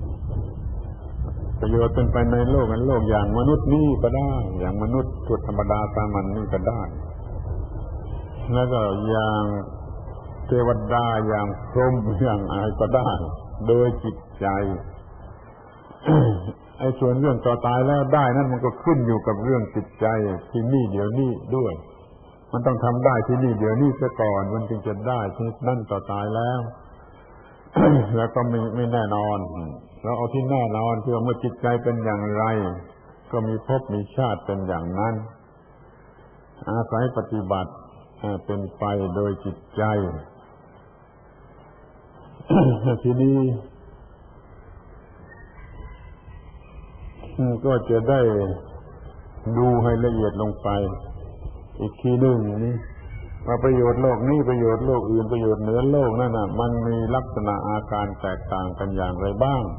ประโยชน์เป็นไปในโลกนั้นโลกอย่างมนุษย์นี่ก็ได้อย่างมนุษย์ทั่วธรรมดาสามัญนี่ก็ได้แล้วก็อย่างเทวดาอย่างพรหมอย่างอะไรก็ได้โดยจิตใจ ไอ้ส่วนเรื่องต่อตายแล้วได้นั่นมันก็ขึ้นอยู่กับเรื่องจิตใจที่นี่เดี๋ยวนี้ด้วยมันต้องทำได้ที่นี่เดี๋ยวนี้ซะก่อนมันจึงจะได้ที่นั่นต่อตายแล้ว แล้วก็ไม่แน่นอนเราเอาที่แน่นอนคือเมื่อจิตใจเป็นอย่างไรก็มีภพมีชาติเป็นอย่างนั้นอาศัยปฏิบัติเป็นไปโดยจิตใจ ทีนี้ก็จะได้ดูให้ละเอียดลงไปอีกทีหนึ่งนี่ว่าประโยชน์โลกนี้ประโยชน์โลกอื่นประโยชน์เหนือโลกนั่นน่ะมันมีลักษณะอาการแตกต่างกันอย่างไรบ้าง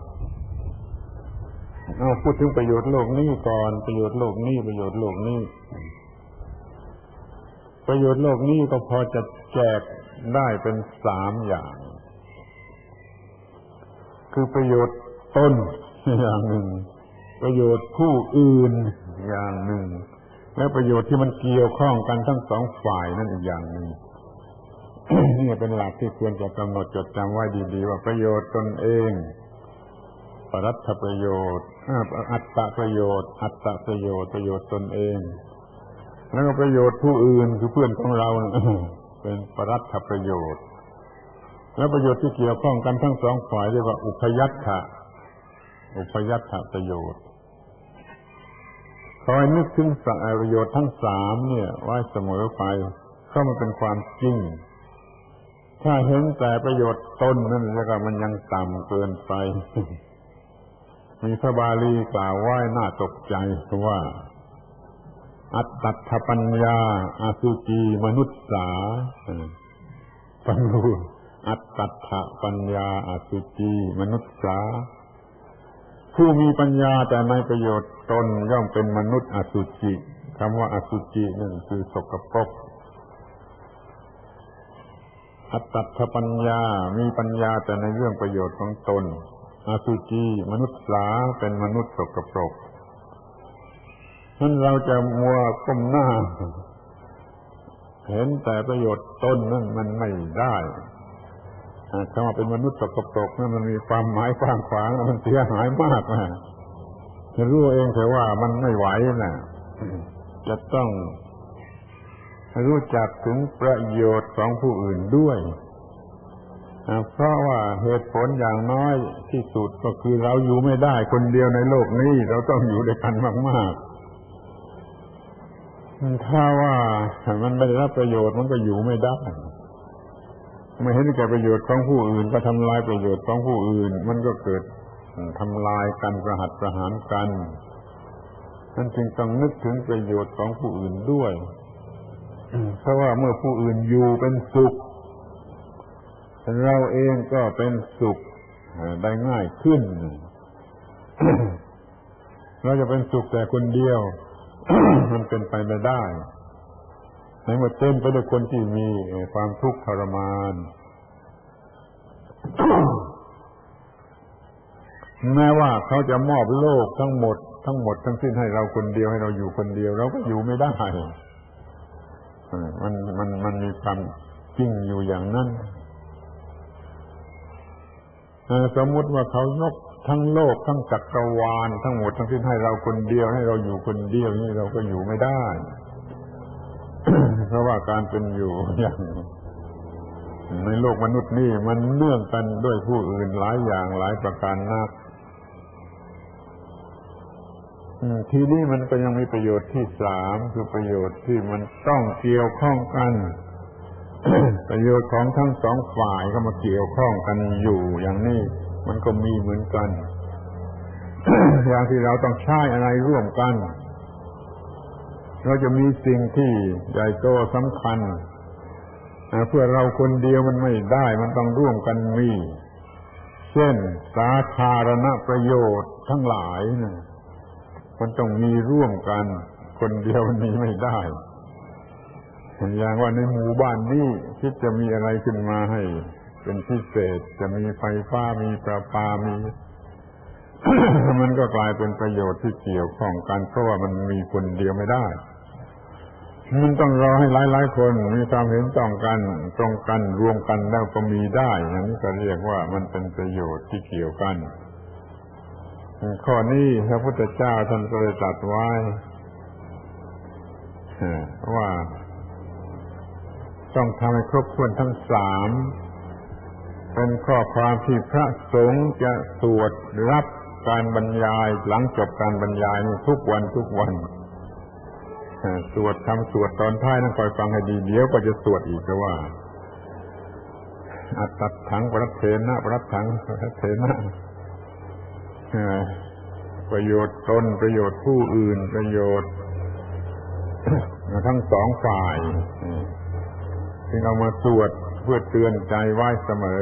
เอาพูดถึงประโยชน์โลกนี้ก่อนประโยชน์โลกนี้ประโยชน์โลกนี้ประโยชน์โลกนี้ก็พอจะแจกได้เป็น3อย่างคือประโยชน์ตนอย่างหนึ่งประโยชน์ผู้อื่นอย่างหนึ่งและประโยชน์ที่มันเกี่ยวข้องกันทั้งสองฝ่ายนั่นอีกอย่างหนึ่ง นี่เป็นหลักที่ควรจะกำหนดจดจำไว้ดีๆว่าประโยชน์ตนเองปรัตถประโยชน์อัตตประโยชน์อัตตประโยชน์ประโยชน์ตนเองแล้วก็ประโยชน์ผู้อื่นคือเพื่อนของเรา เป็นปรัตถประโยชน์แล้วประโยชน์ที่เกี่ยวข้องกันทั้งสองฝ่ายเรียกว่าอุพยัตถประโยชน์ขอให้นึกถึงประโยชน์ทั้ง3เนี่ยไว้เสมอไปเพราะมันเป็นความจริงถ้าเห็นแต่ประโยชน์ตนนั่นแล้วก็มันยังต่ำเกินไป มีพระบาลีกล่าวไว้น่าตกใจว่าอัตตัถปัญญาอสุจีมนุษสาฟังดูอัตตัถปัญญาอสุจีมนุษสาผู้มีปัญญาแต่ในประโยชน์ตนย่อมเป็นมนุษย์อสุจิคำว่าอสุจินั่นคือสกปรกอัตตัถปัญญามีปัญญาแต่ในเรื่องประโยชน์ของตนอสุจิมนุษย์สาเป็นมนุษย์สกปรกนั้นเราจะมัวก้มหน้าเห็นแต่ประโยชน์ตนนั่นมันไม่ได้คำว่าเป็นมนุษย์สกปรกนั่นมันมีความหมายกว้างขวางมันเสียหายมากนะจะรู้เองแต่ว่ามันไม่ไหวนะจะต้องรู้จักถึงประโยชน์ของผู้อื่นด้วยเพราะว่าเหตุผลอย่างน้อยที่สุดก็คือเราอยู่ไม่ได้คนเดียวในโลกนี้เราต้องอยู่ด้วยกันมากๆถ้าว่ามันไม่ได้รับประโยชน์มันก็อยู่ไม่ได้ไม่เห็นแก่ประโยชน์ของผู้อื่นก็ทำลายประโยชน์ของผู้อื่นมันก็เกิดทำลายกันประหัตประหารกันนั่นจึงต้องนึกถึงประโยชน์ของผู้อื่นด้วยเพราะว่าเมื่อผู้อื่นอยู่เป็นสุขเราเองก็เป็นสุขได้ง่ายขึ้น เราจะเป็นสุขแต่คนเดียว มันเป็นไปไม่ได้ในเมื่อเต็มไปด้วยคนที่มีความทุกข์ทรมาน แม้ว่าเขาจะมอบโลกทั้งหมดทั้งสิ้นให้เราคนเดียวให้เราอยู่คนเดียวเราก็อยู่ไม่ได้มันมีความจริงอยู่อย่างนั้นสมมุติว่าเขายกทั้งโลกทั้งจักรวาลทั้งหมดทั้งสิ้นให้เราคนเดียวให้เราอยู่คนเดียวนี่เราก็อยู่ไม่ได้ เพราะว่าการเป็นอยู่อย่างในโลกมนุษย์นี่มันเนื่องกันด้วยผู้อื่นหลายอย่างหลายประการนักทีนี้มันก็ยังมีประโยชน์ที่สามคือประโยชน์ที่มันต้องเกี่ยวข้องกัน ประโยชน์ของทั้งสองฝ่ายก็มาเกี่ยวข้องกันอยู่อย่างนี้มันก็มีเหมือนกัน อย่างที่เราต้องใช้อะไรร่วมกันเราจะมีสิ่งที่ใหญ่โตสำคัญเพื่อเราคนเดียวมันไม่ได้มันต้องร่วมกันมีเช่นสาธารณประโยชน์ทั้งหลายนะมันต้องมีร่วมกันคนเดียวมันมีไม่ได้อย่างว่าในหมู่บ้านนี้คิดจะมีอะไรขึ้นมาให้เป็นพิเศษจะมีไฟฟ้ามีประปามี มันก็กลายเป็นประโยชน์ที่เกี่ยวข้องกันเพราะว่ามันมีคนเดียวไม่ได้มันต้องรอให้หลายๆคนมีความเห็นต้องกันตรงกันรวมกันแล้วก็มีได้อย่างนี้ก็เรียกว่ามันเป็นประโยชน์ที่เกี่ยวกันข้อนี้พระพุทธเจ้าท่านก็เลยตรัสไว้ว่าต้องทำให้ครบถ้วนทั้งสามเป็นข้อความที่พระสงฆ์จะสวดรับการบรรยายหลังจบการบรรยายนี่ทุกวันสวดคำสวดตอนท้ายนั้นคอยฟังให้ดีเดี๋ยวก็จะสวดอีกว่าอัตตัถังปรัตเถนะปรัตถังปรัตเถนะประโยชน์ตนประโยชน์ผู้อื่นประโยชน์ทั้งสองฝ่ายที่เอามาสวดเพื่อเตือนใจไว้เสมอ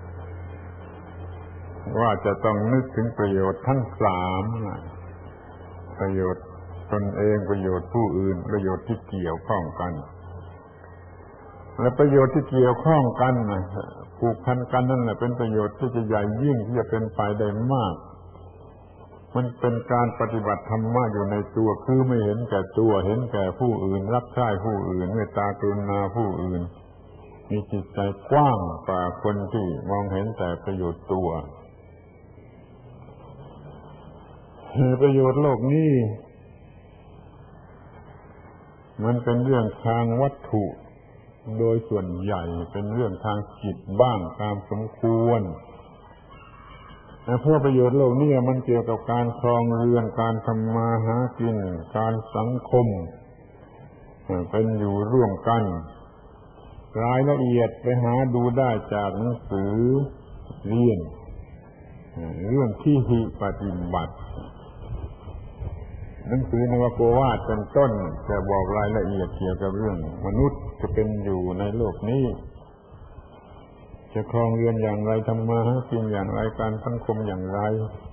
ว่าจะต้องนึกถึงประโยชน์ทั้งสามประโยชน์ตนเองประโยชน์ผู้อื่นประโยชน์ที่เกี่ยวข้องกันและประโยชน์ที่เกี่ยวข้องกันผูกพันกันนั่นแหละเป็นประโยชน์ที่จะใหญ่ยิ่งที่จะเป็นไปได้มากมันเป็นการปฏิบัติธรรมะอยู่ในตัวคือไม่เห็นแก่ตัวเห็นแก่ผู้อื่นรับใช้ผู้อื่นเมตตากรุณาผู้อื่นมีจิตใจกว้างกว่าคนที่มองเห็นแต่ประโยชน์ตัวประโยชน์โลกนี้มันเป็นเรื่องทางวัตถุโดยส่วนใหญ่เป็นเรื่องทางจิตบ้างตามสมควรเพราะประโยชน์โลกนี้มันเกี่ยวกับการครองเรือนการทำมาหากินการสังคมเป็นอยู่ร่วมกันรายละเอียดไปหาดูได้จากหนังสือเรียนเรื่องที่ปฏิบัติหนังสือนวโกวาทเป็นต้นจะบอกรายละเอียดเกี่ยวกับเรื่องมนุษย์จะเป็นอยู่ในโลกนี้จะครองเรือนอย่างไรทำมาหากินอย่างไรการสังคมอย่างไร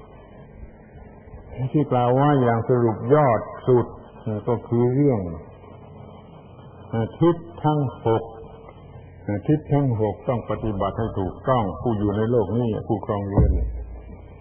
ที่กล่าวว่าอย่างสรุปยอดสุดก็คือเรื่องทิศทั้งหกต้องปฏิบัติให้ถูกต้องผู้อยู่ในโลกนี้ผู้ครองเรือน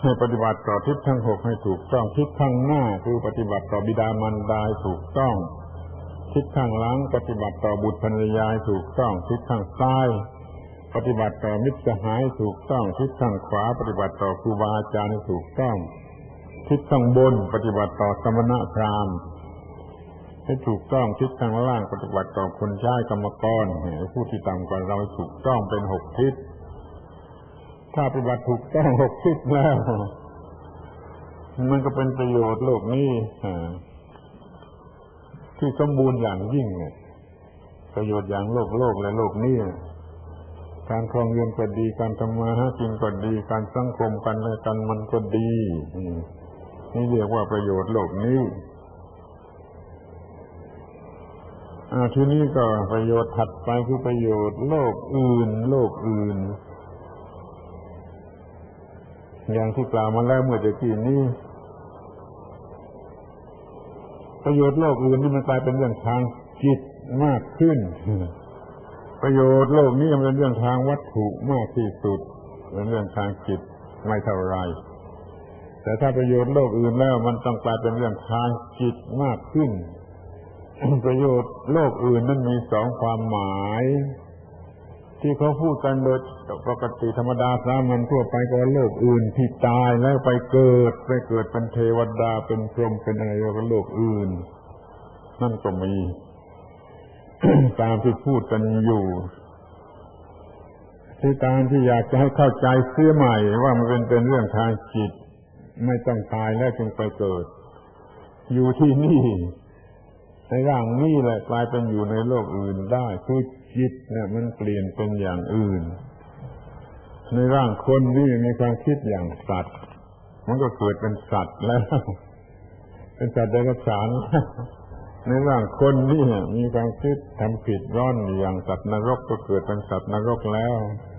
ให้ปฏิบัติต่อทิศทั้งหกให้ถูกต้องทิศข้างหน้าคือปฏิบัติต่อบิดามารดาถูกต้องทิศข้างหลังปฏิบัติต่อบุตรภรรยาถูกต้องทิศข้างซ้ายปฏิบัติต่อมิตรสหายถูกต้องทิศข้างขวาปฏิบัติต่อครูบาอาจารย์ถูกต้องทิศข้างบนปฏิบัติต่อสมณพราหมณ์ให้ถูกต้องทิศข้างล่างปฏิบัติต่อคนใช้กรรมกรผู้ที่ต่ำกว่าเราถูกต้องเป็น6ทิศถ้าปฏิบัติถูกต้อง6ทิศแล้วมันก็เป็นประโยชน์โลกนี้ที่สมบูรณ์อย่างยิ่งเนี่ยประโยชน์อย่างโลกและโลกนี้การครองเรือนก็ดีการทำมาหากินก็ดีการสังคมกันและกันมันก็ดีนี่เรียกว่าประโยชน์โลกนี้ทีนี้ก็ประโยชน์ถัดไปคือประโยชน์โลกอื่นอย่างที่กล่าวมาแล้วเมื่อตะกี้นี้ประโยชน์โลกอื่นที่มันกลายเป็นเรื่องทางจิตมากขึ้นประโยชน์โลกนี้มันเป็นเรื่องทางวัตถุมากที่สุดเป็นเรื่องทางจิตไม่เท่าไรแต่ถ้าประโยชน์โลกอื่นแล้วมันต้องกลายเป็นเรื่องทางจิตมากขึ้น ประโยชน์โลกอื่นนั้นมี2ความหมายที่เขาพูดกันโดยปกติธรรมดาสามัญทั่วไปก็ว่าโลกอื่นที่ตายแล้วไปเกิดเป็นเทวดาเป็นพรหมเป็นอะไรก็โลกอื่นนั่นก็มี ตามที่พูดกันอยู่ที่การที่อยากจะให้เข้าใจเสียใหม่ว่ามันเป็นเรื่องทางจิตไม่ต้องตายแล้วจึงไปเกิดอยู่ที่นี่ในร่างนี้แหละกลายเป็นอยู่ในโลกอื่นได้คือจิตเนี่ยมันเปลี่ยนเป็นอย่างอื่นในร่างคนนี่มีความคิดอย่างสัตว์มันก็เกิดเป็นสัตว์แล้วเป็นสัตว์เดรัจฉานในร่างคนนี่มีความคิดทำผิดร้อนอย่างสัตว์นรกก็เกิดเป็นสัตว์นรกแล้ว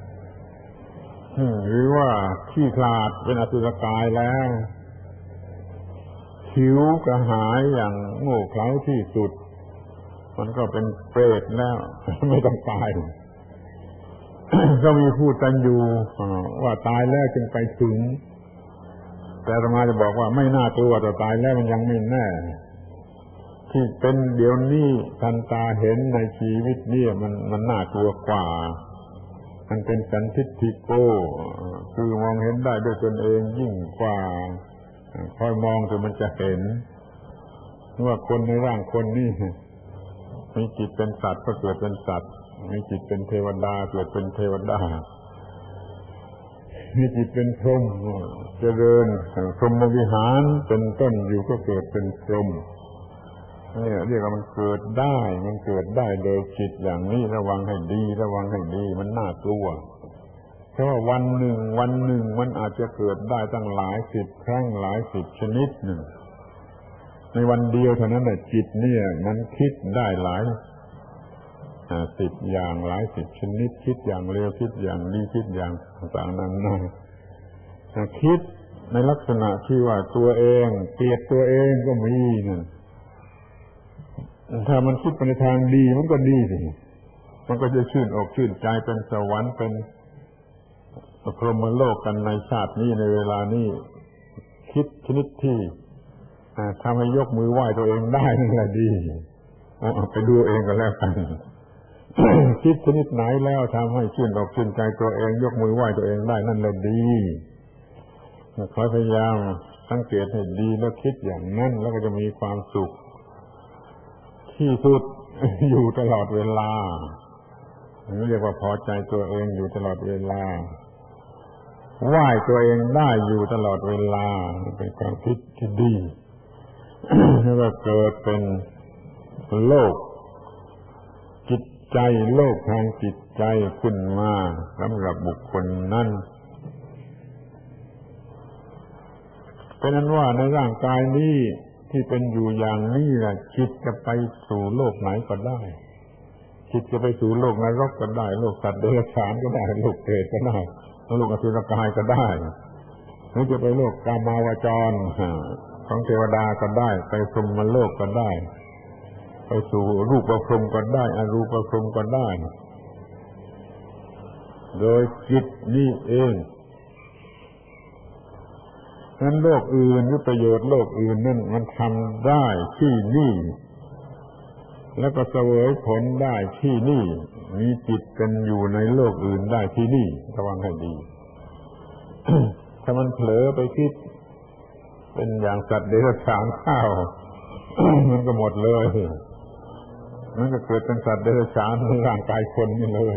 หรือว่าขี้ขลาดเป็นอสุรกายแล้วหิวกระหายอย่างโง่เขลาที่สุดมันก็เป็นเปรตแล้วไม่ต้องตาย ก็มีพูดกันอยู่ว่าตายแล้วจึงไปถึงแต่อาตมาจะบอกว่าไม่น่ากลัวแต่ตายแล้วมันยังไม่แน่ที่เป็นเดี๋ยวนี้ทันตาเห็นในชีวิตนี่มันน่ากลัวกว่ามันเป็นสันทิฏฐิโกคือมองเห็นได้ด้วยตนเองยิ่งกว่าคอยมองจนมันจะเห็นว่าคนในร่างคนนี้มีจิตเป็นสัตว์ก็เกิดเป็นสัตว์มีจิตเป็นเทวดาเกิดเป็นเทวดามีจิตเป็นพรหมเจริญพรหมวิหารเป็นต้นอยู่ก็เกิดเป็นพรหมนี่เรียกว่ามันเกิดได้โดยจิตอย่างนี้ระวังให้ดีมันน่ากลัวเพราะว่าวันหนึ่งมันอาจจะเกิดได้ตั้งหลาย10ครั้งหลาย10ชนิดหนึ่งในวันเดียวเท่านั้นแหละจิตเนี่ยมันคิดได้หลาย10อย่างหลาย10ชนิดคิดอย่างเร็วคิดอย่างดีคิดอย่างต่างๆนานาคิดในลักษณะที่ว่าตัวเองเกลียดตัวเองก็มีนั่นถ้ามันคิดไปในทางดีมันก็ดีสิมันก็จะชื่นอกชื่นใจเป็นสวรรค์เป็นพรหมโลกกันในชาตินี้ในเวลานี้คิดชนิดที่ทำให้ยกมือไหว้ตัวเองได้นั่นแหละดีไปดูเองก็แล้วกัน คิดชนิดไหนแล้วทำให้ชื่นอกชื่นใจตัวเองยกมือไหว้ตัวเองได้นั่นแหละดีขอพยายามสังเกตให้ดีแล้วคิดอย่างนั้นแล้วก็จะมีความสุขที่สุด อยู่ตลอดเวลาเรียกว่าพอใจตัวเองอยู่ตลอดเวลาไหว้ตัวเองได้อยู่ตลอดเวลาเป็นความคิดที่ดี แล้วก็เกิดเป็นโลกจิตใจโลกทางจิตใจขึ้นมาสำหรับบุคคลนั้นเป็นนั้นว่าในร่างกายนี้ที่เป็นอยู่อย่างนี้แหละจิตจะไปสู่โลกไหนก็ได้จิตจะไปสู่โลกนรกก็ได้โลกสัตว์เดรัจฉานก็ได้โลกเปรตก็ได้โลกอสุรกายก็ได้หรือจะไปโลกกามาวจรของเทวดาก็ได้ไปพรหมโลกก็ได้ไปสู่รูปพรหมก็ได้อรูปพรหมก็ได้โดยจิตนี่เองนั้นโลกอื่นหรือประโยชน์โลกอื่นนั่นมันทำได้ที่นี่แล้วก็เสวยผลได้ที่นี่มีจิตเป็นอยู่ในโลกอื่นได้ที่นี่ระวังให้ดี ถ้ามันเผลอไปคิดเป็นอย่างสัตว์เดรัจฉานข้าว มันก็หมดเลยมันก็เกิดเป็นสัตว์เดรัจฉานในร่างกายคนนี่เลย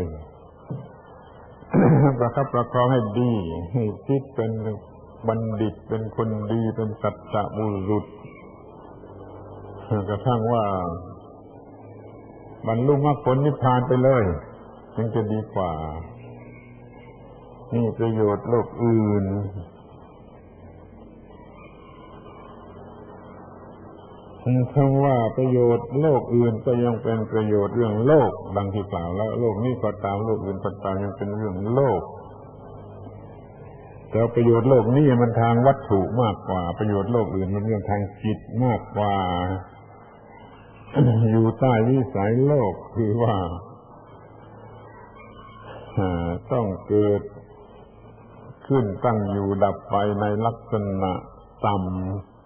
ประคับประคองให้ดีให้คิดเป็นบัณฑิตเป็นคนดีเป็นสัจจะบุรุษกระทั่งว่าบรรลุมรรคผลนิพพานไปเลยจึงจะดีกว่านี่ประโยชน์โลกอื่นคำว่าประโยชน์โลกอื่นก็ยังเป็นประโยชน์เรื่องโลกดังที่กล่าวแล้วโลกนี้ก็ตามโลกอื่นก็ตามยังเป็นเรื่องโลกแต่ประโยชน์โลกนี้มันทางวัตถุมากกว่าประโยชน์โลกอื่นมันเรื่องทางจิตมากกว่า อยู่ใต้วิสัยโลกคือว่าต้องเกิดขึ้นตั้งอยู่ดับไปในลักษณะต่ำ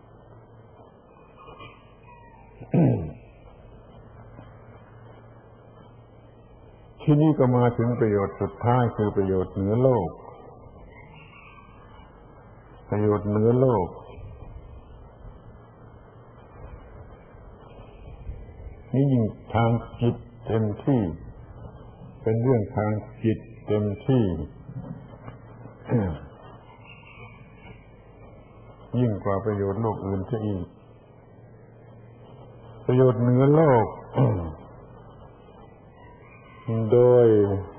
ที่นี่ก็มาถึงประโยชน์สุดท้ายคือประโยชน์เหนือโลกประโยชน์เหนือโลกนี่ยิ่งทางจิตเต็มที่เป็นเรื่องทางจิตเต็มที่ ยิ่งกว่าประโยชน์โลกอื่นซะอีกประโยชน์เหนือโลก โดย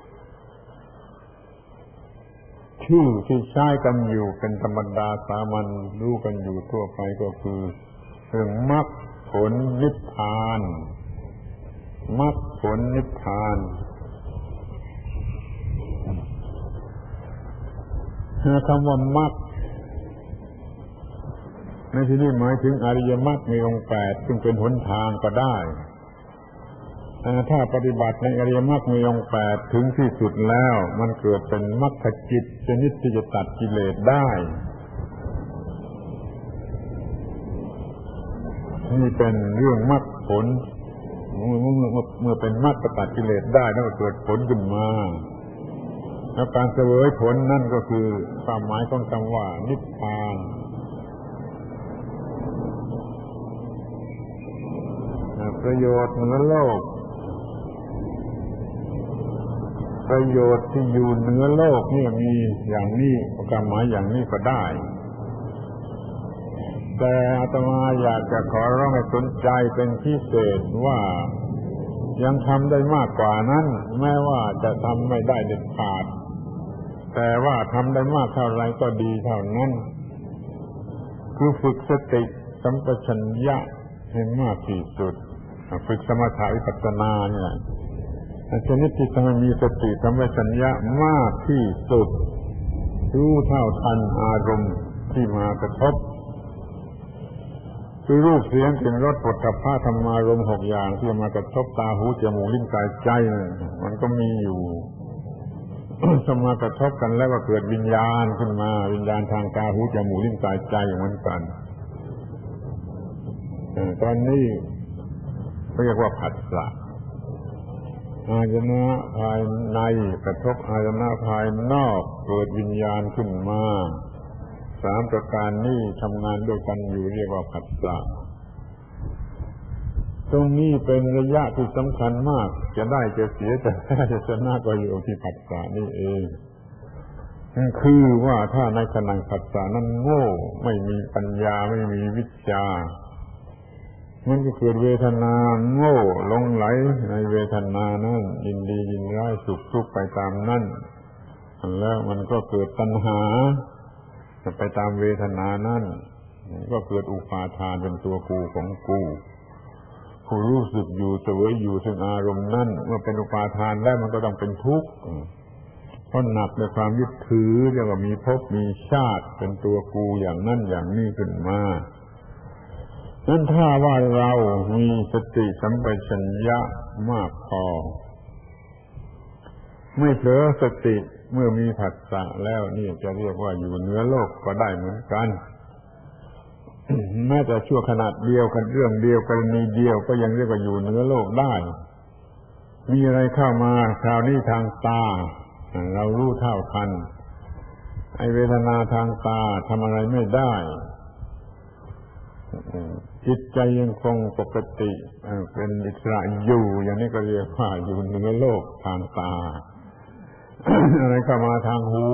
ชื่อที่ใช้กันอยู่เป็นธรรมดาสามัญรู้กันอยู่ทั่วไปก็คือเรื่องมรรคผลนิพพานมรรคผลนิพพานคำว่ามรรคในที่นี้หมายถึงอริยมรรคมีองค์8ซึ่งเป็นหนทางก็ได้ถ้าปฏิบัติในอริยมรรคมีองค์8ถึงที่สุดแล้วมันเกิดเป็นมรรคจิตชนิดที่จะตัดกิเลสได้นี่เป็นเรื่องมรรคผลเมื่อเป็นมรรคตัดกิเลสได้แล้วก็เกิดผลขึ้นมาแล้วการเสวยผลนั่นก็คือความหมายของคำว่านิพพานประโยชน์เหนือโลกประโยชน์ที่อยู่เหนือโลกนี่มีอย่างนี้ความหมายอย่างนี้ก็ได้แต่อาตมาอยากจะขอร้องให้สนใจเป็นพิเศษว่ายังทำได้มากกว่านั้นแม้ว่าจะทำไม่ได้เด็ดขาดแต่ว่าทำได้มากเท่าไรก็ดีเท่านั้นคือฝึกสติสัมปชัญญะให้มากที่สุดฝึกสมถะวิปัสสนาเนี่ยชนิดที่ทำให้มีสติสัมปชัญญะมากที่สุดรู้เท่าทันอารมณ์ที่มากระทบคือรูปเสียงกลิ่นรสโผฏฐัพพะธรรมารมณ์6อย่างที่มากระทบตาหูจมูกลิ้นกายใจมันก็มีอยู่ สมากระทบกันแล้วก็เกิดวิญญาณขึ้นมาวิญญาณทางตาหูจมูกลิ้นกายใจเหมือนกันตอนนี้เรียกว่าผัสสะอายตนะภายในกระทบอายตนะภายนอกเกิดวิญญาณขึ้นมา3ประการนี้ทำงานด้วยกันอยู่เรียกว่าผัสสะตรงนี้เป็นระยะที่สำคัญมากจะได้จะเสียจะแพ้จะชนะก็อยู่ที่ผัสสะนี่เองคือว่าถ้าในขณะผัสสะนั้นโง่ไม่มีปัญญาไม่มีวิชชามันก็เกิดเวทนาโง่หลงไหลในเวทนานั้นยินดียินร้ายสุขทุกข์ไปตามนั้นแล้วมันก็เกิดตัณหาไปตามเวทนานั้นก็เกิดอุปาทานเป็นตัวกูของกูผู้รู้สึกอยู่เสวยอยู่ซึ่งอารมณ์นั้นเมื่อเป็นอุปาทานแล้วมันก็ต้องเป็นทุกข์เพราะหนักในความยึดถือเรียกว่ามีภพมีชาติเป็นตัวกูอย่างนั้นอย่างนี้ขึ้นมานั้นถ้าว่าเรามีสติสัมปชัญญะมากพอไม่เผลอสติเมื่อมีผัสสะแล้วนี่จะเรียกว่าอยู่เหนือโลกก็ได้เหมือนกันแม้แต่ชั่วขณะเดียวกันเรื่องเดียวกรณีเดียวก็ยังเรียกว่าอยู่เหนือโลกได้มีอะไรเข้ามาคราวนี้ทางตาเรารู้เท่าทันไอ้เวทนาทางตาทำอะไรไม่ได้จิตใจยังคงปกติเป็นอิสระอยู่อย่างนี้ก็เรียกว่าอยู่เหนือโลกทางตา อะไรเข้ามาทางหู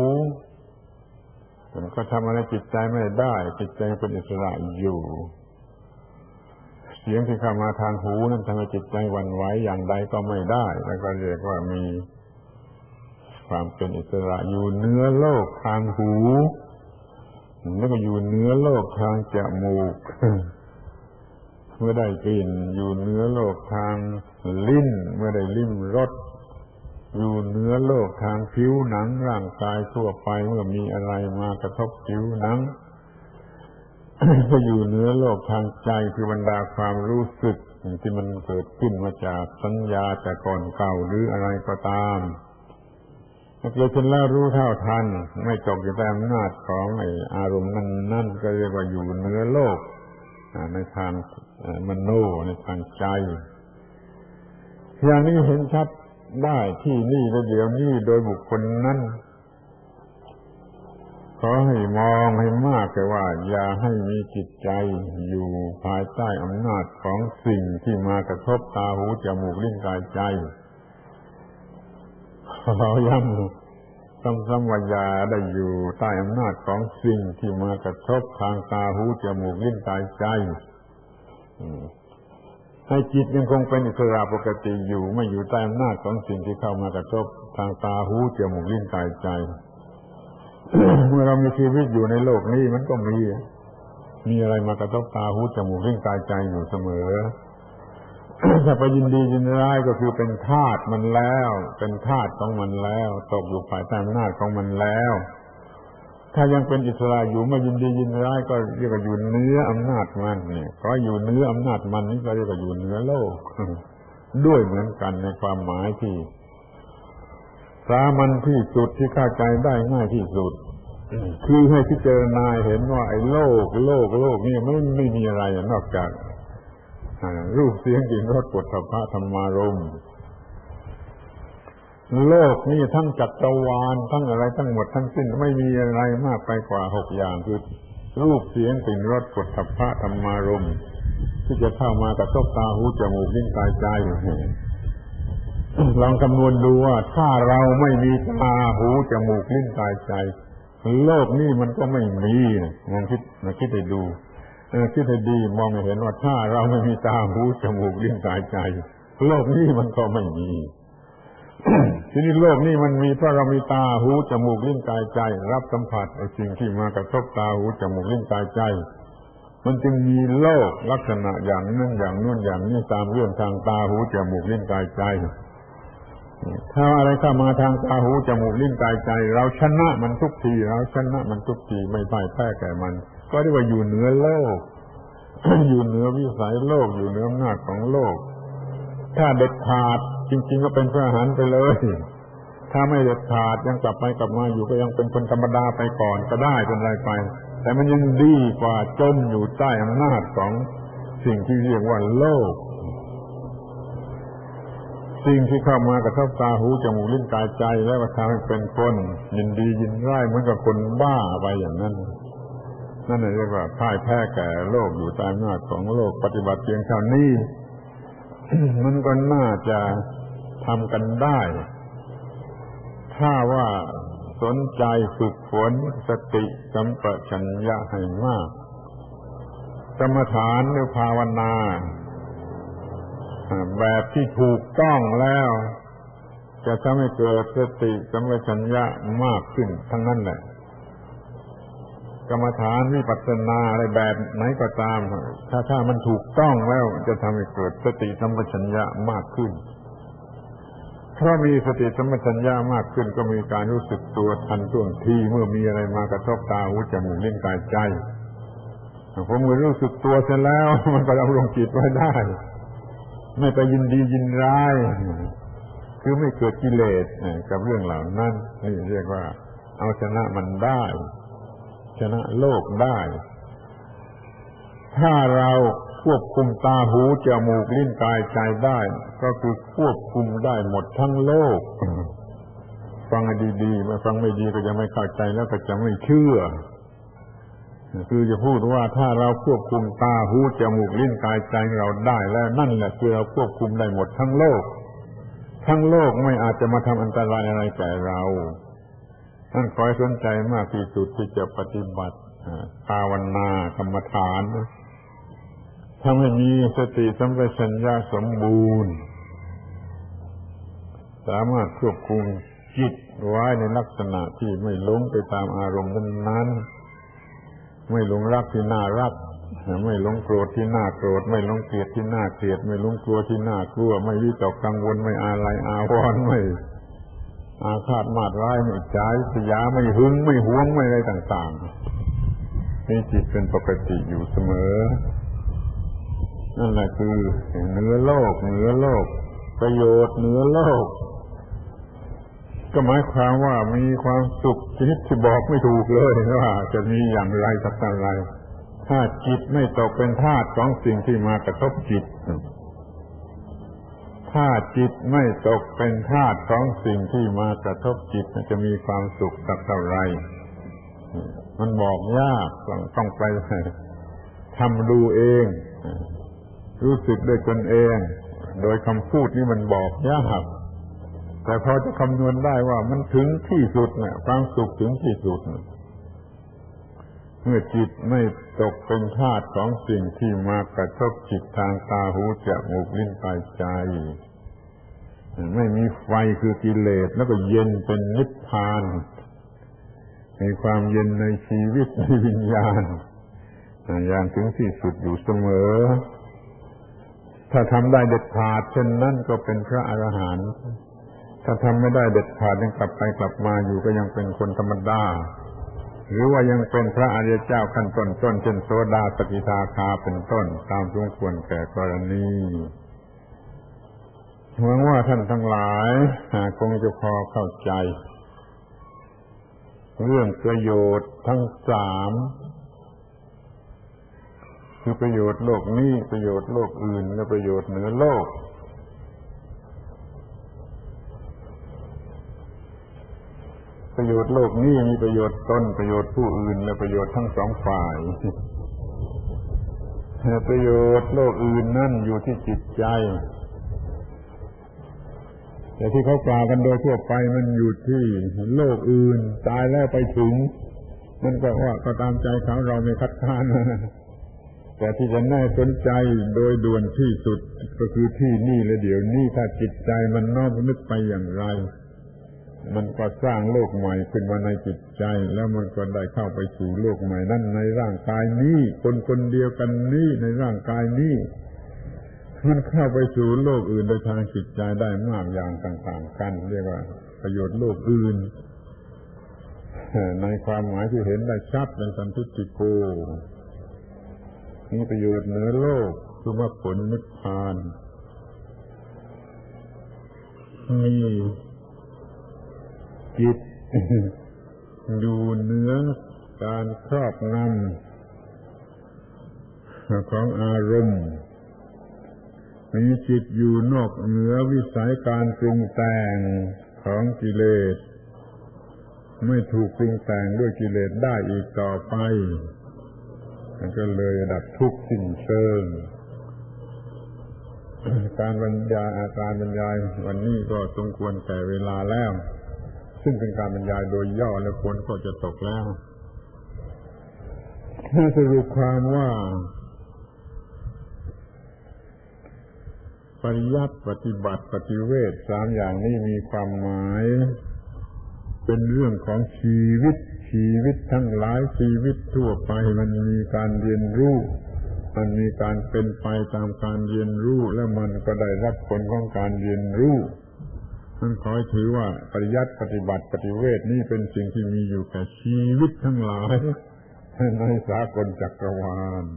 ก็ทำอะไรจิตใจไม่ได้จิตใจเป็นอิสระอยู่เสียงที่เข้ามาทางหูนั้นทำให้จิตใจหวั่นไหวอย่างใดก็ไม่ได้แล้วก็เรียกว่ามีความเป็นอิสระอยู่เหนือโลกทางหูแล้วก็อยู่เหนือโลกทางจมูก เมื่อได้กลิ่นอยู่เหนือโลกทางลิ้นเมื่อได้ลิ้มรสอยู่เหนือโลกทางผิวหนังร่างกายทั่วไปเมื่อมีอะไรมากระทบผิวหนัง ก็อยู่เหนือโลกทางใจคือบรรดาความรู้สึกที่มันเกิดขึ้นมาจากสัญญาแต่ก่อนเก่าหรืออะไรก็ตามถ้าเกิดขึ้นแล้วรู้เท่าทันไม่ตกอยู่ใต้อำนาจของไอ้อารมณ์นั่นก็เรียกว่าอยู่เหนือโลกในทางมโนในทางใจอย่างนี้เห็นชัดได้ที่นี่และเดี๋ยวนี้โดยบุคคลนั้นขอให้มองให้มากแต่ว่าอย่าให้มีจิตใจอยู่ภายใต้อำนาจของสิ่งที่มากระทบตาหูจมูกลิ้นกายใจเราย้ำซ้ำๆว่าอย่าได้อยู่ใต้อำนาจของสิ่งที่มากระทบทางตาหูจมูกลิ้นกายใจให้จิตยังคงเป็นอิสระปกติอยู่ไม่อยู่ใต้อำนาจของสิ่งที่เข้ามากระทบทางตาหูจมูกลิ้นกายใจ เมื่อเรามีชีวิตอยู่ในโลกนี้มันก็มีอะไรมากระทบตาหูจมูกลิ้นกายใจอยู่เสมอ ถ้าไปยินดียินร้ายก็คือเป็นทาสมันแล้วเป็นทาสของมันแล้วตกอยู่ภายใต้อำนาจของมันแล้วถ้ายังเป็นอิสระอยู่ไม่ยินดียินร้ายก็เรียกว่าอยู่เหนืออำนาจมันเนี่ยก็อยู่เหนืออำนาจมันนี่ก็เรียกว่าอยู่เหนือโลก ด้วยเหมือนกันในความหมายที่สามัญที่สุดที่เข้าใจได้ง่ายที่สุด คือให้พิจารณาเห็นว่าไอ้โลกนี่มันไม่มีอะไรนอกจากรูปเสียงกลิ่นรสโผฏฐัพพะธรรมารมณ์โลกนี่ทั้งจักรวาลทั้งอะไรทั้งหมดทั้งสิ้นไม่มีอะไรมากไปกว่า6อย่างคือรูปเสียงกลิ่นรสโผฏฐัพพะธรรมารมณ์ที่จะเข้ามากระทบตาหูจมูกลิ้นกายใจลองคำนวณดูว่าถ้าเราไม่มีตาหูจมูกลิ้นกายใจโลกนี้มันก็ไม่มีลองคิดให้ดูคิดให้ดีมองเห็นว่าถ้าเราไม่มีตาหูจมูกลิ้นกายใจโลกนี้มันก็ไม่มี ทีนี้โลกนี้มันมีเพราะเรามีตาหูจมูกลิ้นกายใจรับสัมผัสไอ้สิ่งที่มากระทบตาหูจมูกลิ้นกายใจมันจึงมีโลกลักษณะอย่างนั้นอย่างนู้นอย่างนี้ตามเรื่องทางตาหูจมูกลิ้นกายใจถ้าอะไรเข้ามาทางตาหูจมูกลิ้นกายใจเราชนะมันทุกทีไม่พ่ายแพ้แก่มันก็เรียกว่าอยู่เหนือโลก อยู่เหนือวิสัยโลกอยู่เหนืออำนาจของโลกถ้าเด็ดขาดจริงๆก็เป็นพระอรหันต์ไปเลยถ้าไม่เด็ดขาดยังกลับไปกลับมาอยู่ก็ยังเป็นคนธรรมดาไปก่อนก็ได้เป็นไรไปแต่มันยังดีกว่าจมอยู่ใต้อำนาจของสิ่งที่เรียกว่าโลกสิ่งที่เข้ามากระทบตาหูจมูกลิ้นกายใจแล้วก็ทำให้เป็นคนยินดียินร้ายเหมือนกับคนบ้าไปอย่างนั้นนั่นเรียกว่าพ่ายแพ้แก่โลกอยู่ใต้อำนาจของโลกปฏิบัติเพียงเท่านี้ มันก็น่าจะทำกันได้ถ้าว่าสนใจฝึกฝนสติสัมปชัญญะให้มากกรรมฐานหรือภาวนาแบบที่ถูกต้องแล้วจะทำให้เกิดสติสัมปชัญญะมากขึ้นทั้งนั้นแหละกรรมฐานวิปัสสนาอะไรแบบไหนก็ตามถ้ามันถูกต้องแล้วจะทำให้เกิดสติสัมปชัญญะมากขึ้นเพราะมีสติสัมปชัญญะมากขึ้นก็มีการรู้สึกตัวทันท่วงทีเมื่อมีอะไรมากระทบตาหูจมูกลิ้นกายใจพอเมื่อรู้สึกตัวเสร็จแล้วมันก็ดำรงจิตไว้ได้ไม่ไปยินดียินร้ายคือไม่เกิดกิเลสกับเรื่องเหล่านั้นนี่เรียกว่าเอาชนะมันได้ชนะโลกได้ถ้าเราควบคุมตาหูจมูกลิ้นกายใจได้ก็คือควบคุมได้หมดทั้งโลกฟังให้ดีๆมาฟังไม่ดีก็จะไม่เข้าใจแล้วก็จะไม่เชื่อคือจะพูดว่าถ้าเราควบคุมตาหูจมูกลิ้นกายใจเราได้แล้วนั่นแหละคือเราควบคุมได้หมดทั้งโลกทั้งโลกไม่อาจจะมาทำอันตรายอะไรแก่เราท่านขอให้สนใจมากที่สุดที่จะปฏิบัติภาวนากรรมฐานทำให้มีสติสัมปชัญญะสมบูรณ์สามารถควบคุมจิตไว้ในลักษณะที่ไม่หลงไปตามอารมณ์นั้นๆไม่หลงรักที่น่ารักไม่หลงโกรธที่น่าโกรธไม่หลงเกลียดที่น่าเกลียดไม่หลงกลัวที่น่ากลัวไม่วิตกกังวลไม่อาลัยอาวรณ์ไม่อาฆาตมาดร้ายไม่ใจสยาไม่หึงไม่หวงไม่อะไรต่างๆนี่จิตเป็นปกติอยู่เสมอนั่นแหละคือเหนือโลกประโยชน์เหนือโลกก็หมายความว่ามีความสุขชนิดที่บอกไม่ถูกเลยว่าจะมีอย่างไรสักเท่าไรถ้าจิตไม่ตกเป็นทาสของสิ่งที่มากระทบจิตถ้าจิตไม่ตกเป็นทาสของสิ่งที่มากระทบจิตมันจะมีความสุขสักเท่าไรมันบอกยากต้องไปทำดูเองรู้สึกด้วยตนเองโดยคำพูดนี้มันบอกยากแต่พอจะคำนวณได้ว่ามันถึงที่สุดนะความสุขถึงที่สุดเมื่อจิตไม่ตกเป็นทาสของสิ่งที่มากระทบจิตทางตาหูจมูกลิ้นกายใจไม่มีไฟคือกิเลสแล้วก็เย็นเป็นนิพพานมีความเย็นในชีวิตในวิญญาณอย่างถึงที่สุดอยู่เสมอถ้าทำได้เด็ดขาดเช่นนั้นก็เป็นพระอรหันต์ถ้าทำไม่ได้เด็ดขาดยังกลับไปกลับมาอยู่ก็ยังเป็นคนธรรมดาหรือว่ายังเป็นพระอริยเจ้าขั้นต้นเช่นโสดาสกิทาคาเป็นต้นตามสมควรแก่กรณีหวังว่าท่านทั้งหลายคงจะพอเข้าใจเรื่องประโยชน์ทั้งสามคือประโยชน์โลกนี้ประโยชน์โลกอื่นและประโยชน์เหนือโลกประโยชน์โลกนี้มีประโยชน์ตนประโยชน์ผู้อื่นและประโยชน์ทั้งสองฝ่ายประโยชน์โลกอื่นนั่นอยู่ที่จิตใจแต่ที่เขากล่าวกันโดยทั่วไปมันอยู่ที่โลกอื่นตายแล้วไปถึงมันก็ว่าก็ตามใจเขาเราไม่คัดค้านแต่ที่จะน่าสนใจโดยด่วนที่สุดก็คือที่นี่และเดี๋ยวนี้ถ้าจิตใจมันน้อมนึกไปอย่างไรมันก็สร้างโลกใหม่ขึ้นมาในจิตใจแล้วมันก็ได้เข้าไปสู่โลกใหม่นั่นในร่างกายนี้คนเดียวกันนี้ในร่างกายนี้มันเข้าไปสู่โลกอื่นโดยทางจิตใจได้มากอย่างต่างๆกันเรียกว่าประโยชน์โลกอื่นในความหมายที่เห็นได้ชัดในสันทิฏฐิโกมีประโยชน์เหนือโลกคือมรรคผลนิพพานมีจิตอยู่เหนือการครอบงำของอารมณ์มีจิตอยู่นอกเหนือวิสัยการปรุงแต่งของกิเลสไม่ถูกปรุงแต่งด้วยกิเลสได้อีกต่อไปมันก็เลยดับทุกข์สิ้นเชิงการบรรยายวันนี้ก็สมควรแก่เวลาแล้วซึ่งเป็นการบรรยายโดยย่อและฝนก็จะตกแล้วสรุปความว่าปริยัติปฏิบัติปฏิเวทสามอย่างนี้มีความหมายเป็นเรื่องของชีวิตทั้งหลายชีวิตทั่วไปมันมีการเรียนรู้มันมีการเป็นไปตามการเรียนรู้และมันก็ได้รับผลของการเรียนรู้ท่านขอให้ถือว่าปริยัติปฏิบัติปฏิเวทนี่เป็นสิ่งที่มีอยู่แก่ชีวิตทั้งหลายในสากลจักรวาล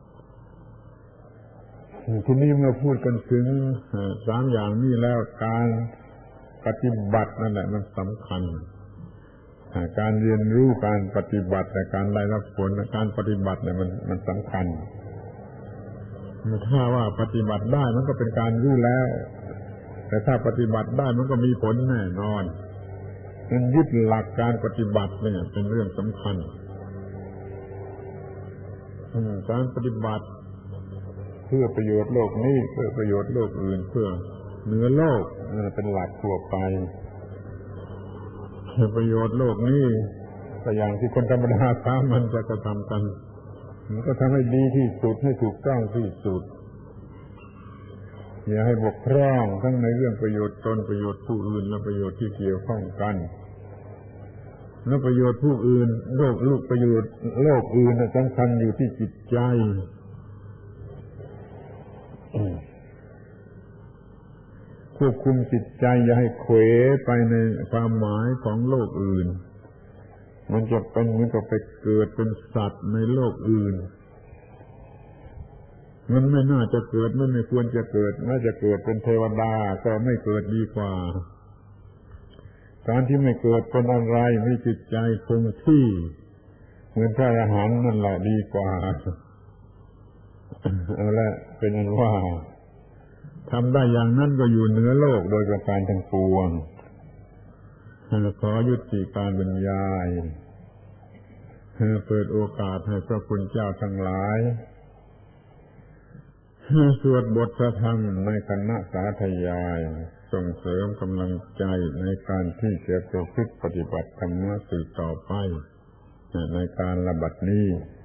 ทีนี้เมื่อพูดกันถึงสามอย่างนี้แล้วการปฏิบัตินั่นแหละมันสำคัญการเรียนรู้การปฏิบัติแต่การได้รับผลการปฏิบัติเนี่ยมันสำคัญถ้าว่าปฏิบัติได้มันก็เป็นการรู้แล้วแต่ถ้าปฏิบัติได้มันก็มีผลแน่นอนมันยึดหลักการปฏิบัติเนี่ยเป็นเรื่องสำคัญการปฏิบัติเพื่อประโยชน์โลกนี้เพื่อประโยชน์โลกอื่นเพื่อเหนือโลกนี่เป็นหลักทั่วไปเพื่อประโยชน์โลกนี้แต่อย่างที่คนธรรมดาสามัญจะกระทำกันมันก็ทำให้ดีที่สุดให้ถูกต้องที่สุดอย่าให้บกพร่องทั้งในเรื่องประโยชน์ตนประโยชน์ผู้อื่นและประโยชน์ที่เกี่ยวข้องกันและประโยชน์ผู้อื่นลูกประโยชน์โลกอื่นสำคัญอยู่ที่จิตใจควบคุมจิตใจอย่าให้เขวไปในความหมายของโลกอื่นมันจะเป็นเหมือนกับไปเกิดเป็นสัตว์ในโลกอื่นมันไม่น่าจะเกิดไม่ควรจะเกิดน่าจะเกิดเป็นเทวดาก็ไม่เกิดดีกว่าการที่ไม่เกิดเป็นอะไรมีจิตใจคงที่เหมือนพระอรหันต์นั่นแหละดีกว่าเอาละเป็นอันว่าทำได้อย่างนั้นก็อยู่เหนือโลกโดยประการทั้งปวงขอยุติการบรรยายเปิดโอกาสให้พระคุณเจ้าทั้งหลายสวดบทพระธรรมในคณะสาธยายส่งเสริมกำลังใจในการที่จะประพฤติปฏิบัติธรรมะสืบต่อไปในการระบัดนี้